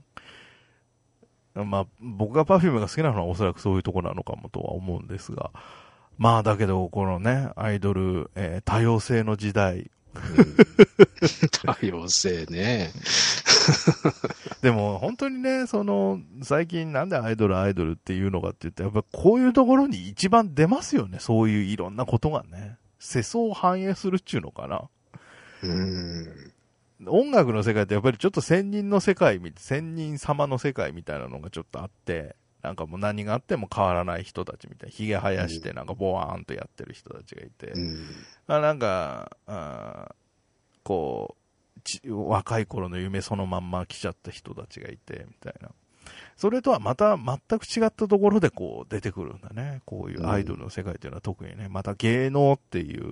まあ、僕がパフュームが好きなのはおそらくそういうところなのかもとは思うんですが。まあ、だけど、このね、アイドル、多様性の時代。 多様性ね。 でも、本当にね、最近なんでアイドルっていうのかって言って、やっぱこういうところに一番出ますよね。そういういろんなことがね。世相を反映するっちゅうのかな。音楽の世界ってやっぱりちょっと仙人様の世界みたいなのがちょっとあって、なんかもう何があっても変わらない人たちみたいな、髭生やしてなんかボワーンとやってる人たちがいて、なんか、こう、若い頃の夢そのまんま来ちゃった人たちがいて、みたいな。それとはまた全く違ったところでこう出てくるんだね。こういうアイドルの世界というのは特にね、また芸能っていう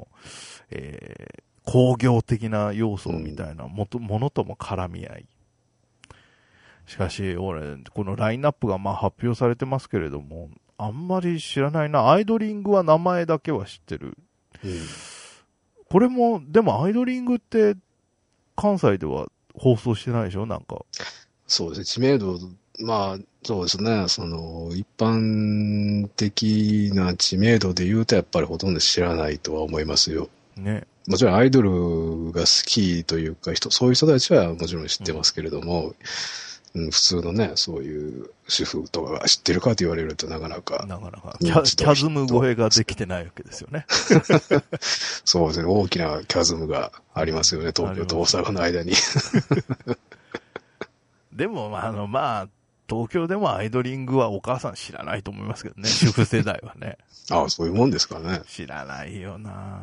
工業的な要素みたいなものとも絡み合い。しかし、俺、このラインナップがまあ発表されてますけれども、あんまり知らないな。アイドリングは名前だけは知ってる。これも、でもアイドリングって関西では放送してないでしょなんか。 そうですね。知名度、まあ、そうですね。一般的な知名度で言うとやっぱりほとんど知らないとは思いますよ。ね。もちろんアイドルが好きというかそういう人たちはもちろん知ってますけれども、普通のね、そういう主婦とかが知ってるかと言われるとなかなか。 キャズム超えができてないわけですよね。 そうですね。大きなキャズムがありますよね。東京と大阪の間に。 でも、まあ、東京でもアイドリングはお母さん知らないと思いますけどね。主婦世代はね。 ああ、そういうもんですかね。 知らないよな。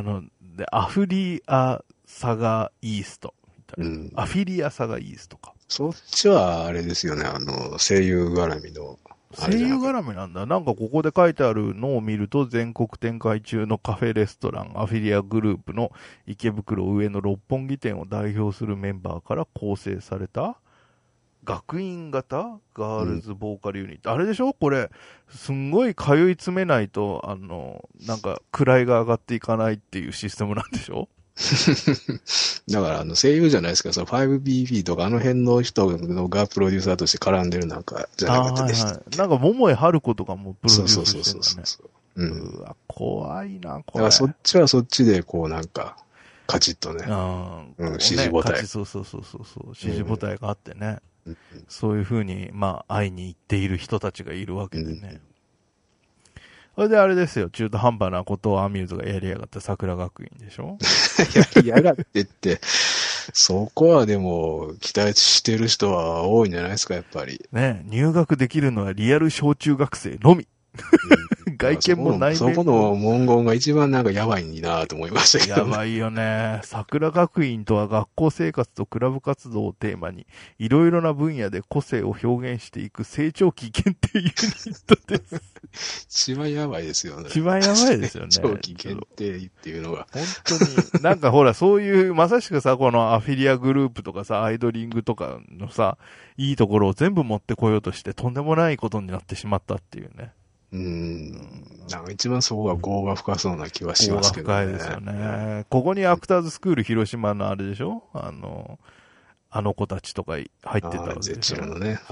で、アフリアサガイースト。アフィリアサガイーストか。 そっちはあれですよね、声優絡みの。 声優絡みなんだ。なんかここで書いてあるのを見ると、全国展開中のカフェレストランアフィリアグループの池袋上の六本木店を代表するメンバーから構成された学院型ガールズボーカルユニット。あれでしょこれ、すんごい通い詰めないと、なんか位が上がっていかないっていうシステムなんでしょだから声優じゃないですか、その 5BB とかあの辺の人がプロデューサーとして絡んでるなんかじゃなかったでしたっけ。 なんか桃井春子とかもプロデュースしてるんだね。 そう。 うわ、怖いな、これ。 だからそっちはそっちでこうなんか、カチッとね。指示母体。 そう。指示母体があってね。そういう風に、まあ、会いに行っている人たちがいるわけでね。それであれですよ、中途半端なことをアミューズがやりやがった桜学院でしょやりやがってって、そこはでも、期待してる人は多いんじゃないですか、やっぱり。 ね、入学できるのはリアル小中学生のみ。外見も内面そこの文言が一番なんかやばいなと思いましたけど、 やばいよね。桜学院とは学校生活とクラブ活動をテーマに、いろいろな分野で個性を表現していく成長期限定ユニットです。 一番やばいですよね。 一番やばいですよね。 成長期限定っていうのが。 本当に、なんかほら、そういう、まさしくさ、このアフィリアグループとかさ、アイドリングとかのさ、いいところを全部持ってこようとして、とんでもないことになってしまったっていうね。 なんか一番そこが業が深そうな気はしますけどね。 業が深いですよね。ここにアクターズスクール広島のあれでしょあの子たちとか入ってたわけでしょ。 のね。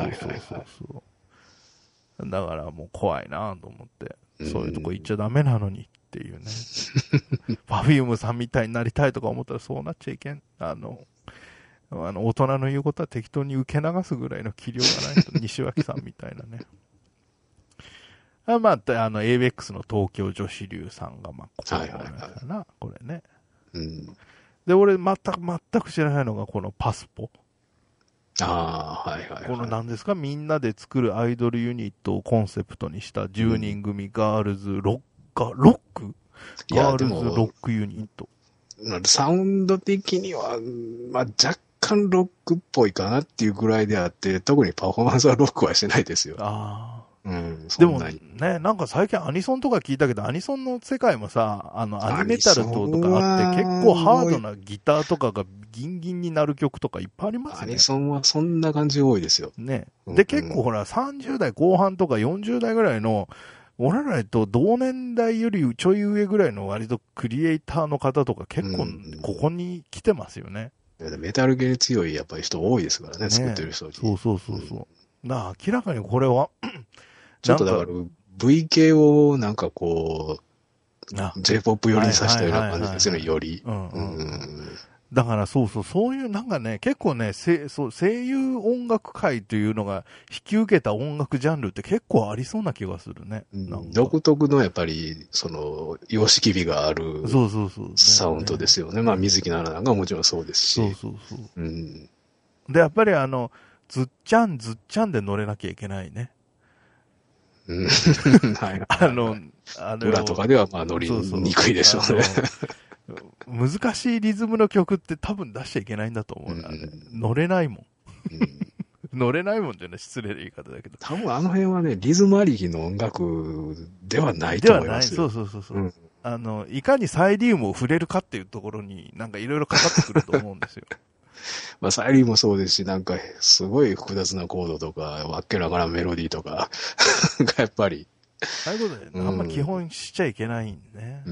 そう。だからもう怖いなと思って、そういうとこ行っちゃダメなのにっていうね。パフュームさんみたいになりたいとか思ったらそうなっちゃいけん。大人の言うことは適当に受け流すぐらいの器量がないと、西脇さんみたいなね。まあ、ABEX の東京女子流さんが、まあ、こうかな、これね。で、俺、全く知らないのが、このパスポ。この何ですか、みんなで作るアイドルユニットをコンセプトにした10人組ガールズロックガールズロックユニット。 サウンド的には、まあ、若干ロックっぽいかなっていうぐらいであって、特にパフォーマンスはロックはしてないですよ。 でもね、なんか最近アニソンとか聞いたけど、アニソンの世界もさ、アニメタルとかあって、結構ハードなギターとかがギンギンになる曲とかいっぱいありますね。 アニソンはそんな感じ多いですよ。 ね。で、結構ほら、30代後半とか40代ぐらいの、俺らと同年代よりちょい上ぐらいの割とクリエイターの方とか結構ここに来てますよね。 メタル系に強いやっぱり人多いですからね、作ってる人に。 そう。明らかにこれは、 ちょっとだから V 系をなんかこう、J-POP 寄りにさせたような感じですよね、より。 だからそういうなんかね、結構ね、声優音楽界というのが引き受けた音楽ジャンルって結構ありそうな気がするね。 独特のやっぱり、様式美があるサウンドですよね。まあ、水木奈々がもちろんそうですし。 で、やっぱりずっちゃんで乗れなきゃいけないね。 裏とかではまあ乗りにくいでしょうね。 難しいリズムの曲って多分出しちゃいけないんだと思うな、乗れないもん。乗れないもんっていうのは失礼な言い方だけど。 多分あの辺はね、リズムありきの音楽ではないと思いますよ。 そう。いかにサイリウムを触れるかっていうところになんかいろいろかかってくると思うんですよ。 まあ、サイリウムもそうですし、なんか、すごい複雑なコードとか、わっけながらメロディーとか、がやっぱり。 ああいうことで、あんま基本しちゃいけないんね。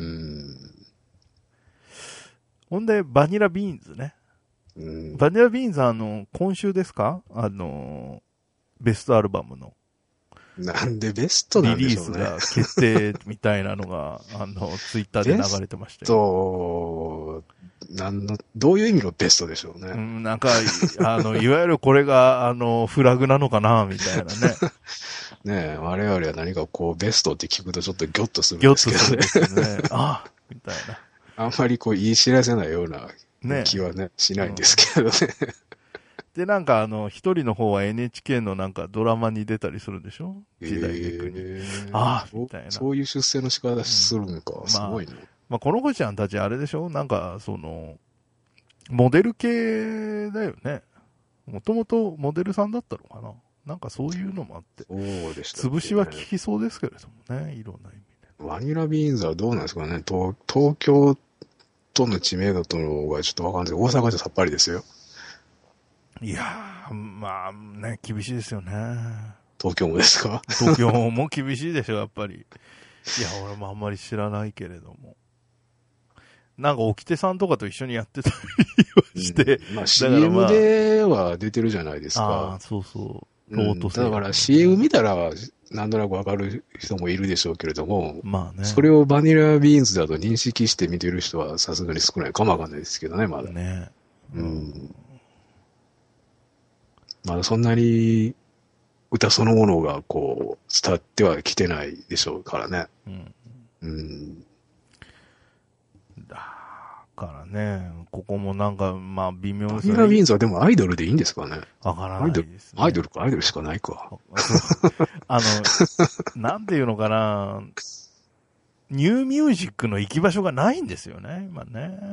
ほんで、バニラビーンズね。バニラビーンズ今週ですかベストアルバムの。 なんでベストなんでしょうね。 リリースが決定みたいなのが、ツイッターで流れてましたよ。 どういう意味のベストでしょうね。 なんか、いわゆるこれが、フラグなのかな、みたいなね。 ねえ、我々は何かこう、ベストって聞くとちょっとギョッとするんですけどね。 ギョッとするんですね。みたいな。 あんまりこう、言い知らせないような気はね、しないんですけどね。 で、なんか一人の方は NHK のなんかドラマに出たりするんでしょ時代劇に。みたいな。 そういう出世の仕方するのか、すごいね。 まあ、この子ちゃんたちあれでしょなんか、モデル系だよね。 もともとモデルさんだったのかな。なんかそういうのもあって。 そうでした、 潰しは効きそうですけれどもね、いろんな意味で。バニラビーンズはどうなんですかね。東京との知名度とのはちょっとわかんないけど、大阪じゃさっぱりですよ。 いやー、まあね、厳しいですよね。 東京もですか？ 東京も厳しいでしょ、やっぱり。いや、俺もあんまり知らないけれども。なんか、沖手さんとかと一緒にやってたりして。 まあ、CM では出てるじゃないですか。 ああ、そうそう。ロートだから CM 見たら、なんとなくわかる人もいるでしょうけれども、 まあね。 それをバニラビーンズだと認識して見てる人はさすがに少ないかもわかんないですけどね、まだ。 ね。 まだそんなに歌そのものがこう伝わってはきてないでしょうからね。 だからね、ここもなんか、まあ微妙ですね。バニラビーンズはでもアイドルでいいんですかね。 わからないですね。 アイドルしかないか。 なんていうのかな、ニューミュージックの行き場所がないんですよね、今ね。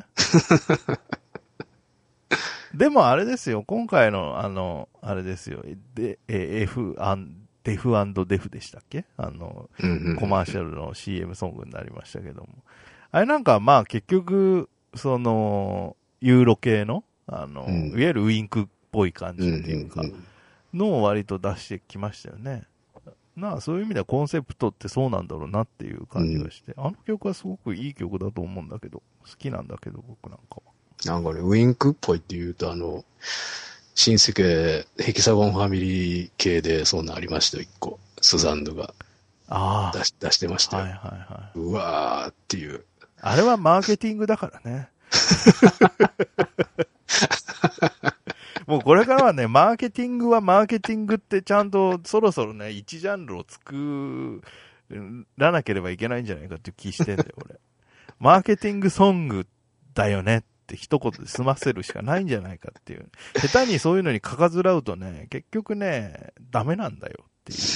でもあれですよ、今回のあれですよ、デフデフでしたっけ？コマーシャルの CM ソングになりましたけども。あれなんかまあ結局、その、ユーロ系の、いわゆるウインクっぽい感じっていうか、のを割と出してきましたよね。そういう意味ではコンセプトってそうなんだろうなっていう感じがして、あの曲はすごくいい曲だと思うんだけど、好きなんだけど、僕なんかは。 なんかね、ウインクっぽいって言うと親戚ヘキサゴンファミリー系でそんなありましたよ、一個。スザンヌが出してましたよ。うわーっていう。 あれはマーケティングだからね。もうこれからはね、マーケティングはマーケティングってちゃんとそろそろね、一ジャンルを作らなければいけないんじゃないかっていう気してんだよ、俺。マーケティングソングだよねって一言で済ませるしかないんじゃないかっていう。下手にそういうのにかかずらうとね、結局ね、ダメなんだよっていう。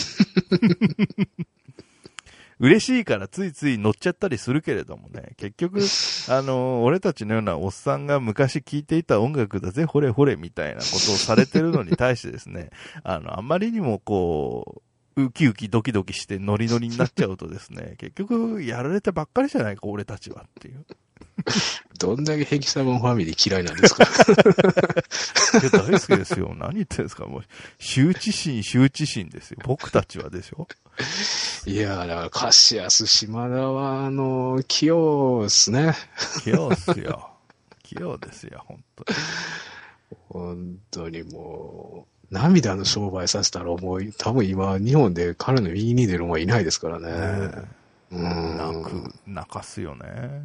嬉しいからついつい乗っちゃったりするけれどもね、結局、俺たちのようなおっさんが昔聴いていた音楽だぜ、ほれほれみたいなことをされてるのに対してですね、あんまりにもこう、ウキウキドキドキしてノリノリになっちゃうとですね、結局やられてばっかりじゃないか、俺たちはっていう。 どんだけヘキサゴンファミリー嫌いなんですか？ いや、大好きですよ。何言ってんですか？もう、羞恥心ですよ。僕たちはでしょ？ いや、だからカシアス島田は、器用っすね。 器用っすよ。器用ですよ、本当に。 本当にもう、涙の商売させたら多分今、日本で彼の右に出るのはいないですからね。 泣かすよね。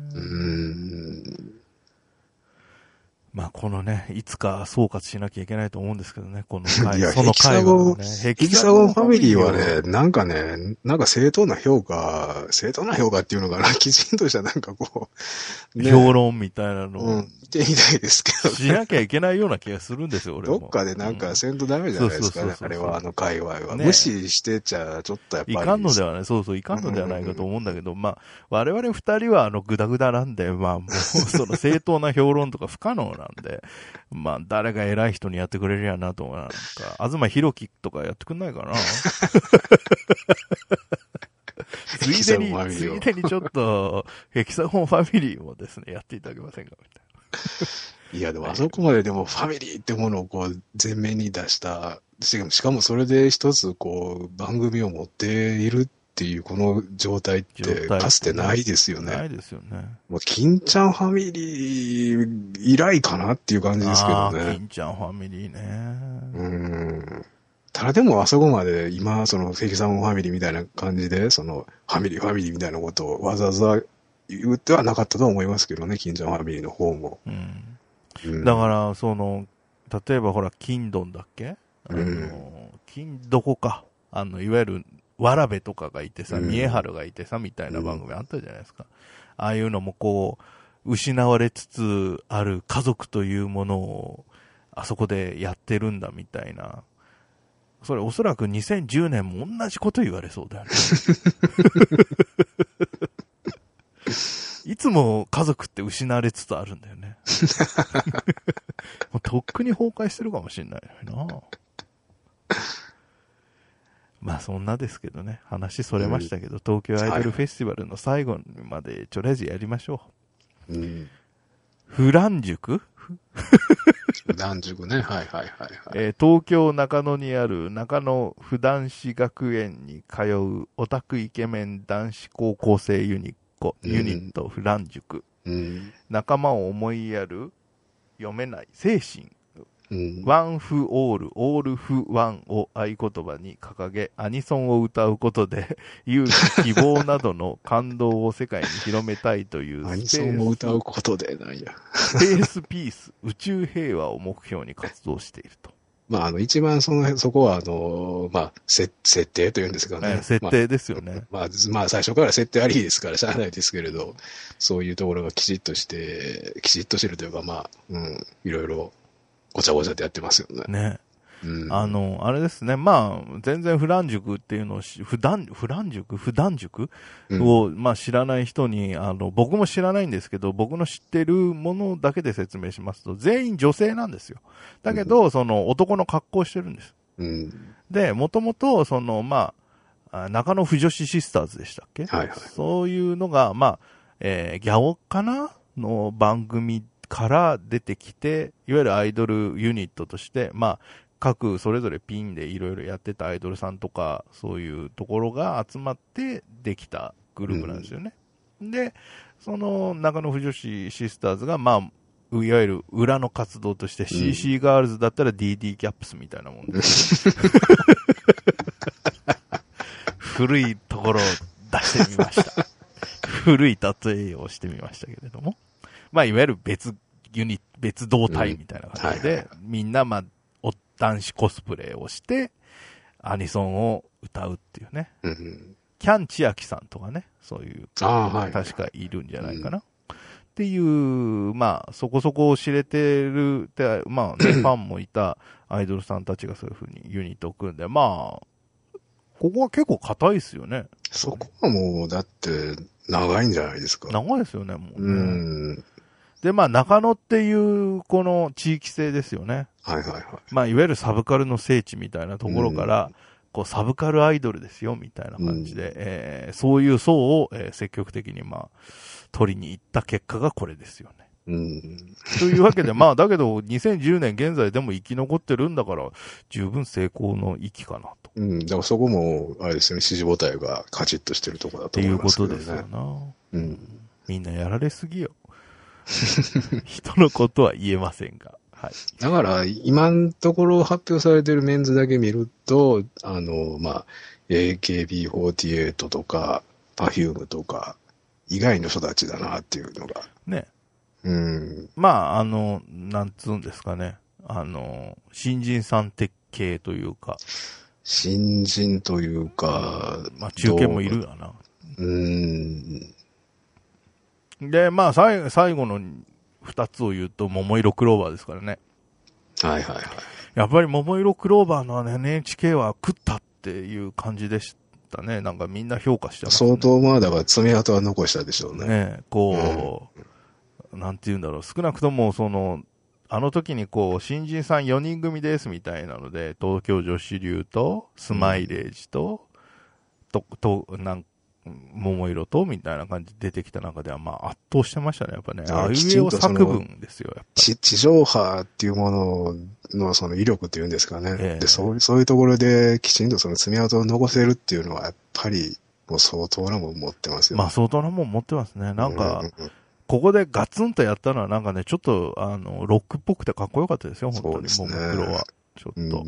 まあこのね、いつか総括しなきゃいけないと思うんですけどね、この回、その回はね。 ヘキサゴンファミリーはね、なんか正当な評価っていうのかな、きちんとしたなんかこう、ね、評論みたいなのを、 していないですけど、 ね。しなきゃいけないような気がするんですよ、俺も。 どっかでなんかせんとダメじゃないですかね、あれは、界隈は。無視してちゃ、ちょっとやっぱり。 いかんのではない、いかんのではないかと思うんだけど、まあ、我々二人はグダグダなんで、まあもう、その正当な評論とか不可能なんで、まあ、誰が偉い人にやってくれるやなと思う。なんか、東博樹とかやってくんないかなついでにちょっと、ヘキサゴンファミリーもですね、やっていただけませんかみたいな。 いや、でもあそこまででもファミリーってものをこう、前面に出した、しかもそれで一つこう、番組を持っているっていうこの状態ってかつてないですよね。 ないですよね。 もう金ちゃんファミリー以来かなっていう感じですけどね。 金ちゃんファミリーね。 ただでもあそこまで今、そのヘキサゴンファミリーみたいな感じで、そのファミリーみたいなことをわざわざ言ってはなかったと思いますけどね、金ちゃんファミリーの方も。 だから、例えばほら、金ドンだっけ金どこか。いわゆる、わらべとかがいてさ、見えはるがいてさ、みたいな番組あったじゃないですか。ああいうのもこう、失われつつある家族というものを、あそこでやってるんだみたいな。それおそらく2010年も同じこと言われそうだよね。いつも家族って失われつつあるんだよね。 もうとっくに崩壊してるかもしれないのにな。まあそんなですけどね、話それましたけど、東京アイドルフェスティバルの最後までとりあえずやりましょう。フラン塾フラン塾ね。はいはいはい、はい。 東京中野にある中野普男子学園に通うオタクイケメン男子高校生ユニットフラン塾。仲間を思いやる読めない精神。ワンフオール、オールフワンを合言葉に掲げ、アニソンを歌うことで、勇気、希望などの感動を世界に広めたいというアニソンを歌うことでなんや。 スペースピース、宇宙平和を目標に活動していると。 まあ、一番そこは、まあ、設定というんですかね。 設定ですよね。 まあ、最初から設定ありですから、しゃあないですけれど、そういうところがきちっとしてるというか、まあ、いろいろ、ごちゃごちゃってやってますよね。 ね。あれですね。まあ、全然フラン塾っていうのを普段塾を、まあ知らない人に、僕も知らないんですけど、僕の知ってるものだけで説明しますと、全員女性なんですよ。だけど、その男の格好をしてるんです。で、もともと、まあ、中野婦女子シスターズでしたっけ？ はいはい。 そういうのが、まあ、ギャオかなの番組から出てきて、いわゆるアイドルユニットとして、まあ、各それぞれピンでいろいろやってたアイドルさんとか、そういうところが集まってできたグループなんですよね。で、その中野婦女子シスターズが、まあ、いわゆる裏の活動として CC ガールズだったら DD キャップスみたいなもんです。古いところを出してみました。古い例えをしてみましたけれども。まあ、いわゆる別動体みたいな感じで、みんな、まあ、男子コスプレをして、アニソンを歌うっていうね。キャン千秋さんとかね、そういう、確かいるんじゃないかな。っていう、まあ、そこそこ知れてるって、まあね、ファンもいたアイドルさんたちがそういう風にユニットを組んで、まあ、ここは結構硬いですよね。 そこはもう、だって、長いんじゃないですか。 長いですよね、もうね。で、まあ、中野っていう、この地域性ですよね。 はいはいはい。 まあ、いわゆるサブカルの聖地みたいなところから、こう、サブカルアイドルですよ、みたいな感じで、そういう層を、積極的に、まあ、取りに行った結果がこれですよね。というわけで、まあ、だけど、2010年現在でも生き残ってるんだから、十分成功の域かなと。 だからそこも、あれですよね、支持母体がカチッとしてるところだと思いますけどね。っていうことですよな。 みんなやられすぎよ。人のことは言えませんが。はい。 だから、今のところ発表されてるメンズだけ見ると、まあ、AKB48 とか、Perfume とか、以外の人たちだなっていうのが。 ね。まあ、なんつうんですかね。新人さん的系というか。 新人というか、 まあ、中堅もいるよな。で、まあ、最後の二つを言うと、桃色クローバーですからね。 はいはいはい。 やっぱり桃色クローバーの NHK は食ったっていう感じでしたね。なんかみんな評価してますね。 相当まあ、だから爪痕は残したでしょうね。 ね、こう、なんて言うんだろう。少なくとも、あの時にこう、新人さん4人組ですみたいなので、東京女子流と、スマイレージと、桃色と、みたいな感じで出てきた中では、まあ圧倒してましたね、やっぱね。あいうえお作文ですよ、やっぱり。 地上波っていうもののその威力っていうんですかね。で、そういうところできちんとその爪痕を残せるっていうのは、やっぱり、もう相当なもん持ってますよ。 まあ相当なもん持ってますね。なんか、ここでガツンとやったのはなんかね、ちょっと、ロックっぽくてかっこよかったですよ、本当に。ももクロは。ちょっと。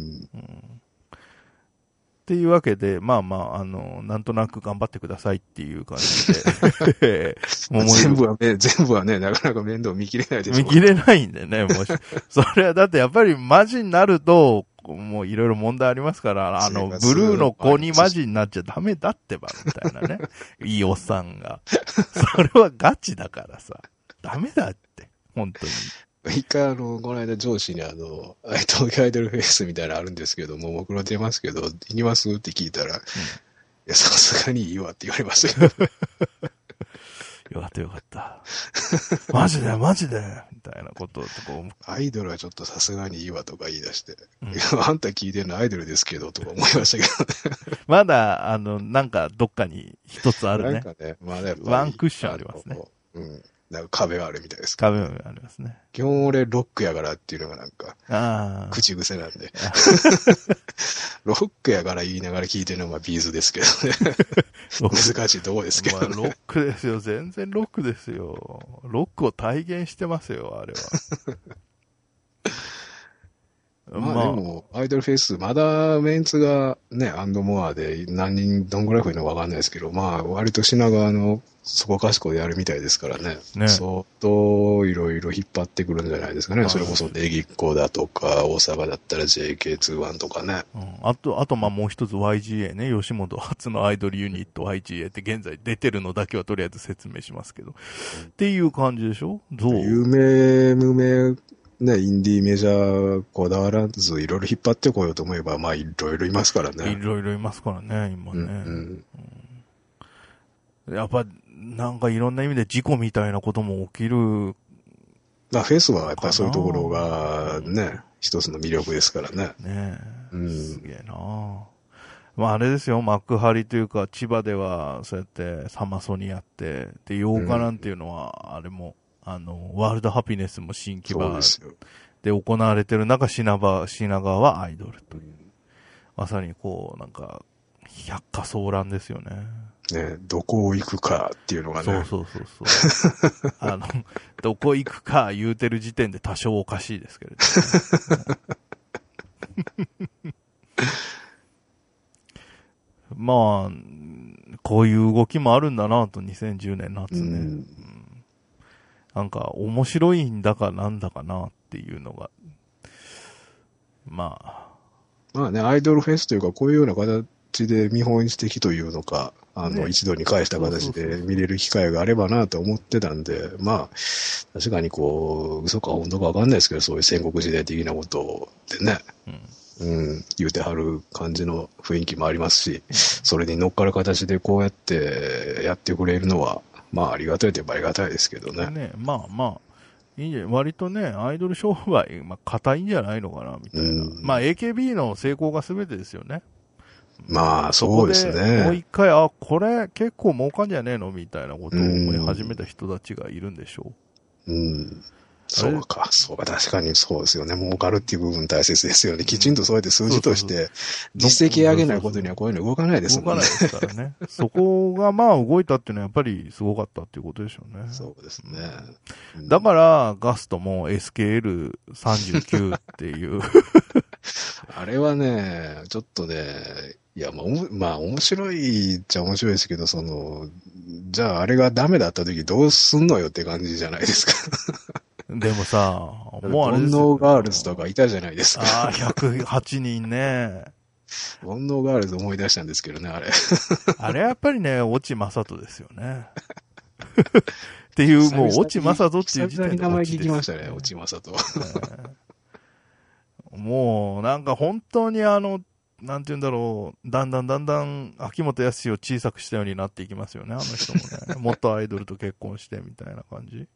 っていうわけで、まあまあ、なんとなく頑張ってくださいっていう感じで。 全部はね、なかなか面倒見切れないでしょ。 見切れないんでね、もし。それはだってやっぱりマジになると、もういろいろ問題ありますから、ブルーの子にマジになっちゃダメだってば、みたいなね。いいおっさんが。それはガチだからさ。ダメだって。本当に。 一回この間上司に東京アイドルフェスみたいなのあるんですけども、僕の出ますけど、行きますって聞いたら、いや、さすがにいいわって言われましたよ。 よかったよかった。マジでみたいいなこととか思う。 アイドルはちょっとさすがにいいわとか言い出して、いやあんた聞いてるのアイドルですけどとか思いましたけどね。 まだ、なんかどっかに一つあるね。 なんかね、まだやっぱり。 ワンクッションありますね。 うん。なんか壁があるみたいです壁がありますね。 基本俺ロックやからっていうのがなんか、口癖なんで。ロックやから言いながら聞いてるのがビーズですけどね。難しいとこですけどね。 ロックですよ。全然ロックですよ。ロックを体現してますよ、あれは。 まあでも、アイドルフェス、まだメンツがね、アンドモアで何人、どんぐらい増えるのかわかんないですけど、まあ割と品川のそこかしこでやるみたいですからね。相当いろいろ引っ張ってくるんじゃないですかね。それこそネギっ子だとか、大阪だったら JK21 とかね。 あとまあもう一つ YGA ね、吉本初のアイドルユニット YGA って現在出てるのだけはとりあえず説明しますけど。っていう感じでしょ？どう？ 有名、無名、ね、インディーメジャーこだわらずいろいろ引っ張ってこようと思えば、まあいろいろいますからね。 いろいろいますからね、今ね。やっぱ、なんかいろんな意味で事故みたいなことも起きる。 まあフェスはやっぱりそういうところがね、一つの魅力ですからね。 ねえ。すげえな。まああれですよ、幕張というか千葉ではそうやってサマソニやって、で、8日なんていうのは、あれも、ワールドハピネスも新木場で行われてる中、品川はアイドルという。まさにこう、なんか、百花繚乱ですよね。 ね、どこを行くかっていうのがね。 そう。どこ行くか言うてる時点で多少おかしいですけれど、ね。まあ、こういう動きもあるんだなと、2010年夏ね。なんか、面白いんだかなんだかなっていうのが、まあね、アイドルフェスというか、こういうような形で見本市的というのか、一度に返した形で見れる機会があればなと思ってたんで、まあ、確かにこう、嘘か本当かわかんないですけど、そういう戦国時代的なことでね、言うてはる感じの雰囲気もありますし、それに乗っかる形でこうやってやってくれるのは、まあありがたいといえばありがたいですけどね。 まあ、いいんじゃない？割とね、アイドル商売、まあ硬いんじゃないのかな、みたいな。まあ AKB の成功が全てですよね。 まあそうですね。 もう一回、これ結構儲かんじゃねえのみたいなことを思い始めた人たちがいるんでしょう。 そうか、確かにそうですよね。儲かるっていう部分大切ですよね。きちんとそうやって数字として、実績上げないことにはこういうの動かないですもんね。 動かないですからね。そこがまあ動いたっていうのはやっぱりすごかったっていうことでしょうね。 そうですね。 だから、ガストも SKL39 っていう。 あれはね、ちょっとね、いや、まあ、面白いっちゃ面白いですけど、じゃああれがダメだった時どうすんのよって感じじゃないですか。 でもさ、 もうあれですよ。煩悩ガールズとかいたじゃないですか。 108人ね。 煩悩ガールズ思い出したんですけどね、あれ。 あれやっぱりね、越智正人ですよね。っていう、もう、越智正人っていう時点で。 名前聞きましたね、越智正人。 もう、なんか本当になんて言うんだろう、だんだん、秋元康を小さくしたようになっていきますよね、あの人もね。元アイドルと結婚してみたいな感じ。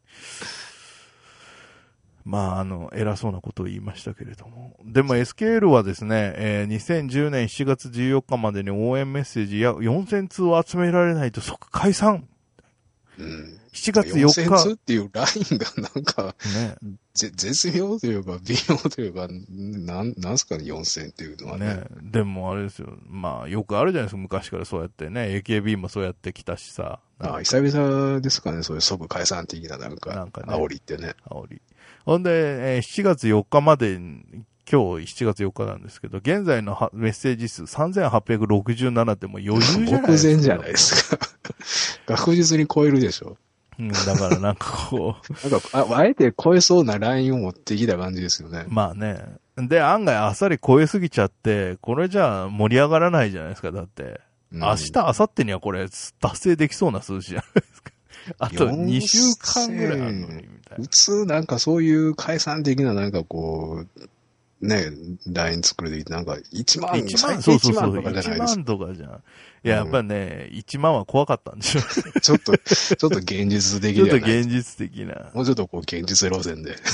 まあ、偉そうなことを言いましたけれども。でも SKL はですね、2010年7月14日までに応援メッセージや4000通を集められないと即解散。7月4日。 4000通っていうラインがなんか、ね、絶妙というか、微妙というか、なんすかね、4000っていうのはね。 でもあれですよ。まあ、よくあるじゃないですか、昔からそうやってね。AKB もそうやってきたしさ。 久々ですかね、そういう即解散的ななんか煽りってね。 煽り。ほんで、7月4日まで、今日7月4日なんですけど、現在のメッセージ数3867ってもう余裕じゃないですか。 目前じゃないですか。確実に超えるでしょ。 だからなんかこう。なんか、あえて超えそうなラインを持ってきた感じですよね。 まあね。で、案外あっさり超えすぎちゃって、これじゃ盛り上がらないじゃないですか、だって。明日、明後日にはこれ達成できそうな数字じゃないですか。あと2週間ぐらいあるのに、みたいな。 普通なんかそういう解散的ななんかこう、 ね、ライン作るでなんか1万、 1万、そうそうそう、 とかじゃない 1 です万とかじゃん。いや、やっぱね、1万は怖かったんでしょ。 ちょっと現実的ちょっとではない。 現実的な。 もうちょっとこう現実路線で。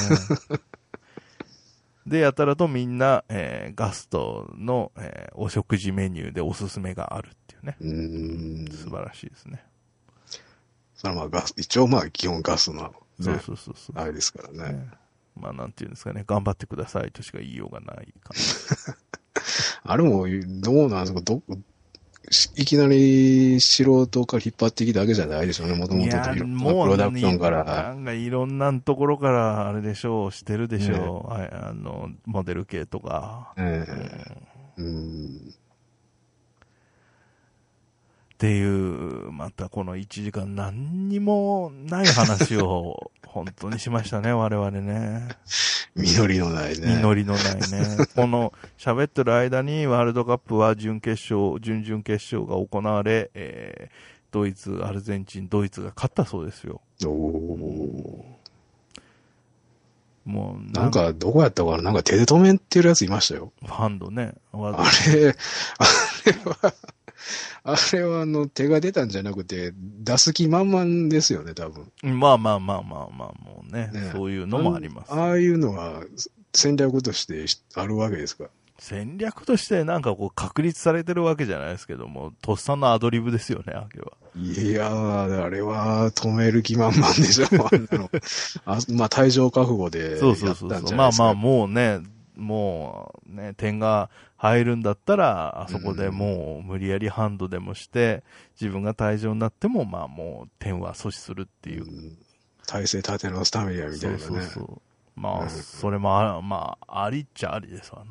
で、やたらとみんな、ガストの、お食事メニューでおすすめがあるっていうね。素晴らしいですね。 それはまあ一応まあ基本ガスの、ね、 そうそうそうそう。 あれですからね。 まあなんていうんですかね、頑張ってくださいとしか言いようがないかな。 あれもどうなんですか、いきなり素人から引っ張ってきたわけじゃないでしょうね、もともとプロダクションから。 なんかいろんなところからあれでしょう、してるでしょう。はい、モデル系とか。っていう、またこの1時間何にもない話を本当にしましたね、我々ね。 実りのないね。 実りのないね。この喋ってる間にワールドカップは準々決勝が行われ、ドイツ、アルゼンチン、ドイツが勝ったそうですよ。もうなんか、どこやったかな、なんか手で止めってるやついましたよ。 ファンドね。 あれは手が出たんじゃなくて、出す気満々ですよね、多分。 まあ、もうね、そういうのもあります。 ああいうのは戦略としてあるわけですか？ 戦略としてなんかこう確立されてるわけじゃないですけども、とっさのアドリブですよね、あれは。 いやー、あれは止める気満々でしょ、あんなの。まあ、退場覚悟でやったんじゃないですか。 そう。まあ、もうね、点が入るんだったら、あそこでもう無理やりハンドでもして、自分が退場になっても、まあもう点は阻止するっていう。 体勢立て直すためにはみたいなね。 そう。まあ、それもまあ、ありっちゃありですわな。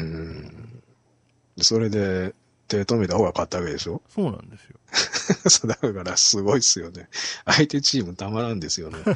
それで、手止めた方が勝ったわけでしょ？ そうなんですよ。 そうだからすごいっすよね。相手チームたまらんですよね。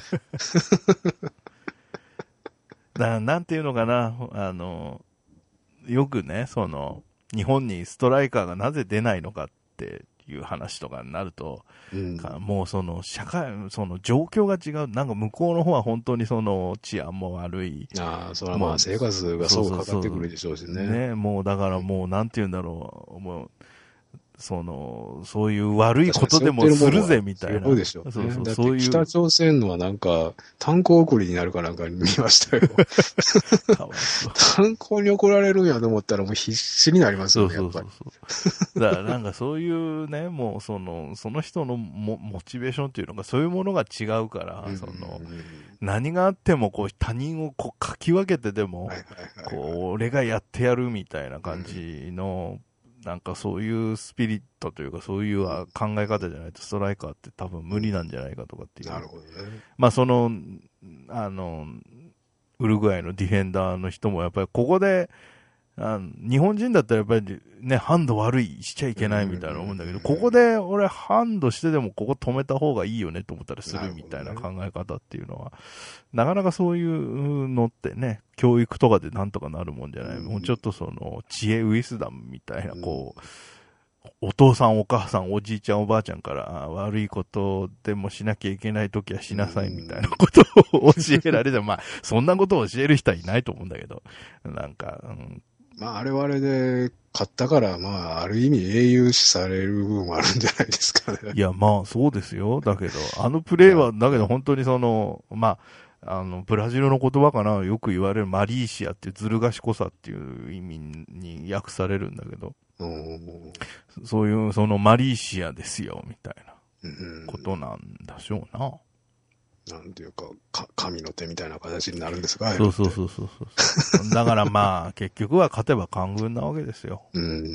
なんていうのかな、よくね、日本にストライカーがなぜ出ないのかっていう話とかになると、もう社会、状況が違う。なんか向こうの方は本当に治安も悪い。 それはまあ生活がそうかかってくるでしょうしね。 ね、もうだからもうなんていうんだろう、もう、そういう悪いことでもするぜみたいな。 そうでしょう、ね。そういう。北朝鮮のはなんか、炭鉱送りになるかなんか見ましたよ。炭鉱に怒られるんやと思ったらもう必死になりますよね、やっぱり。 だからなんかそういうね、もうその人のモチベーションっていうのがそういうものが違うから、何があってもこう他人をこうかき分けてでも、俺がやってやるみたいな感じの、なんかそういうスピリットというかそういう考え方じゃないとストライカーって多分無理なんじゃないかとかっていう。 なるほどね。 まあウルグアイのディフェンダーの人もやっぱりここで、日本人だったらやっぱりね、ハンド悪いしちゃいけないみたいな思うんだけど、ここで俺ハンドしてでもここ止めた方がいいよねと思ったらするみたいな考え方っていうのは、なかなかそういうのってね、教育とかでなんとかなるもんじゃない。もうちょっと知恵ウィスダムみたいな、お父さんお母さんおじいちゃんおばあちゃんから悪いことでもしなきゃいけないときはしなさいみたいなことを教えられて、まあそんなことを教える人はいないと思うんだけど、なんか、 まああれはあれで勝ったから、まあある意味英雄視される部分もあるんじゃないですかね。 いやまあそうですよ。だけど、プレーは、だけど本当にまあ、ブラジルの言葉かな、よく言われるマリーシアっていうずる賢さっていう意味に訳されるんだけど、そういうマリーシアですよみたいなことなんでしょうな。 なんていうか、神の手みたいな形になるんですか？ そう。だからまあ結局は勝てば官軍なわけですよ。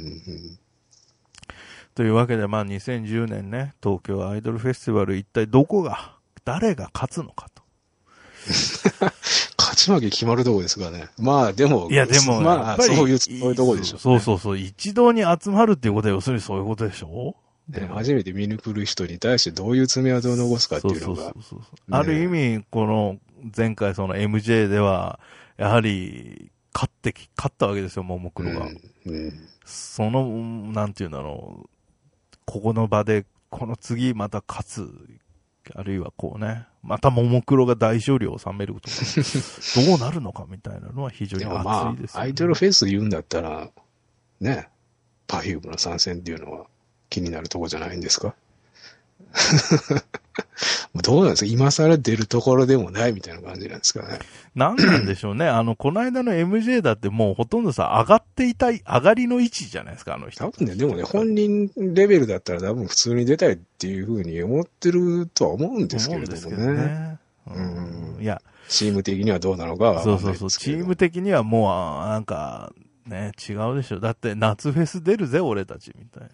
というわけでまあ2010年ね、東京アイドルフェスティバル一体誰が勝つのかと。 勝ち負け決まるとこですがね。まあでも、 まあそういうとこでしょう、 ね。そう。一堂に集まるっていうことは要するにそういうことでしょ？ 初めて見抜くる人に対してどういう爪痕を残すかっていうのが。 ある意味、この前回MJ では、やはり勝ったわけですよ、ももクロが。なんていうんだろう、ここの場で、この次また勝つあるいはこうね、またももクロが大勝利を収めるとか、どうなるのかみたいなのは非常に熱いですよね。 アイドルフェス言うんだったら、ね、Perfume の参戦っていうのは気になるとこじゃないんですか？どうなんですか？今更出るところでもないみたいな感じなんですかね。 なんなんでしょうね。この間の MJ だってもうほとんどさ、上がりの位置じゃないですか、あの人。 多分ね、でもね、本人レベルだったら多分普通に出たいっていうふうに思ってるとは思うんですけれどもね。 いや、 チーム的にはどうなのかはそうそうそう、チーム的にはもう、なんか、ね、違うでしょ。だって夏フェス出るぜ、俺たち、みたいな。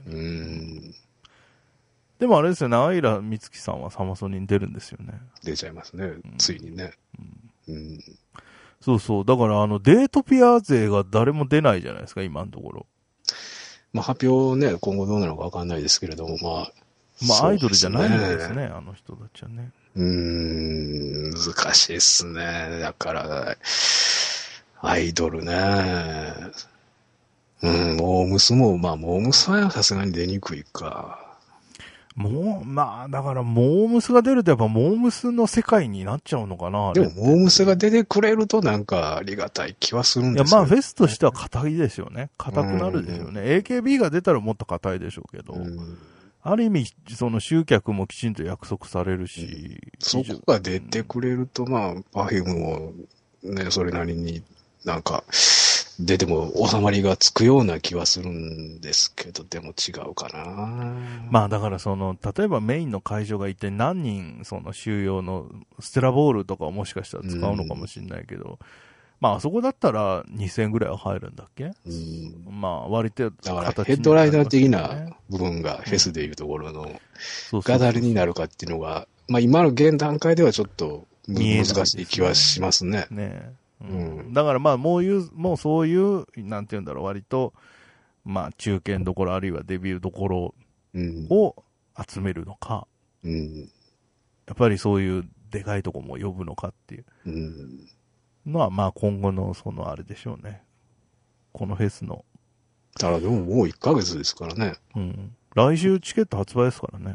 でもあれですよ、長平美月さんはサマソニに出るんですよね。 出ちゃいますね、ついにね。 そうそう。だからデートピア勢が誰も出ないじゃないですか、今のところ。 まあ発表ね、今後どうなのかわかんないですけれども、 まあアイドルじゃないんですね、あの人たちはね。 難しいっすね。だから、アイドルね。モームスも、モームスはさすがに出にくいか。 だから、モームスが出るとやっぱモームスの世界になっちゃうのかな。 でも、モームスが出てくれるとなんかありがたい気はするんですよね。 フェスとしては硬いですよね。硬くなるでしょうね。AKB が出たらもっと硬いでしょうけど。ある意味、その集客もきちんと約束されるし。 そこが出てくれると、Perfumeもね、それなりになんか、出ても収まりがつくような気はするんですけど、でも違うかな。 だから例えばメインの会場が一体何人、収容のステラボールとかをもしかしたら使うのかもしれないけど、あそこだったら2000円ぐらいは入るんだっけ？割と、 だからヘッドライナー的な部分がフェスでいうところの、が誰になるかっていうのが、今の現段階ではちょっと難しい気はしますね。 だからもうそういう、なんていうんだろう、割と、中堅どころあるいはデビューどころを集めるのか、やっぱりそういうでかいとこも呼ぶのかっていうのは、今後のあれでしょうね。このフェスの。 だからでももう1ヶ月ですからね。 来週チケット発売ですからね。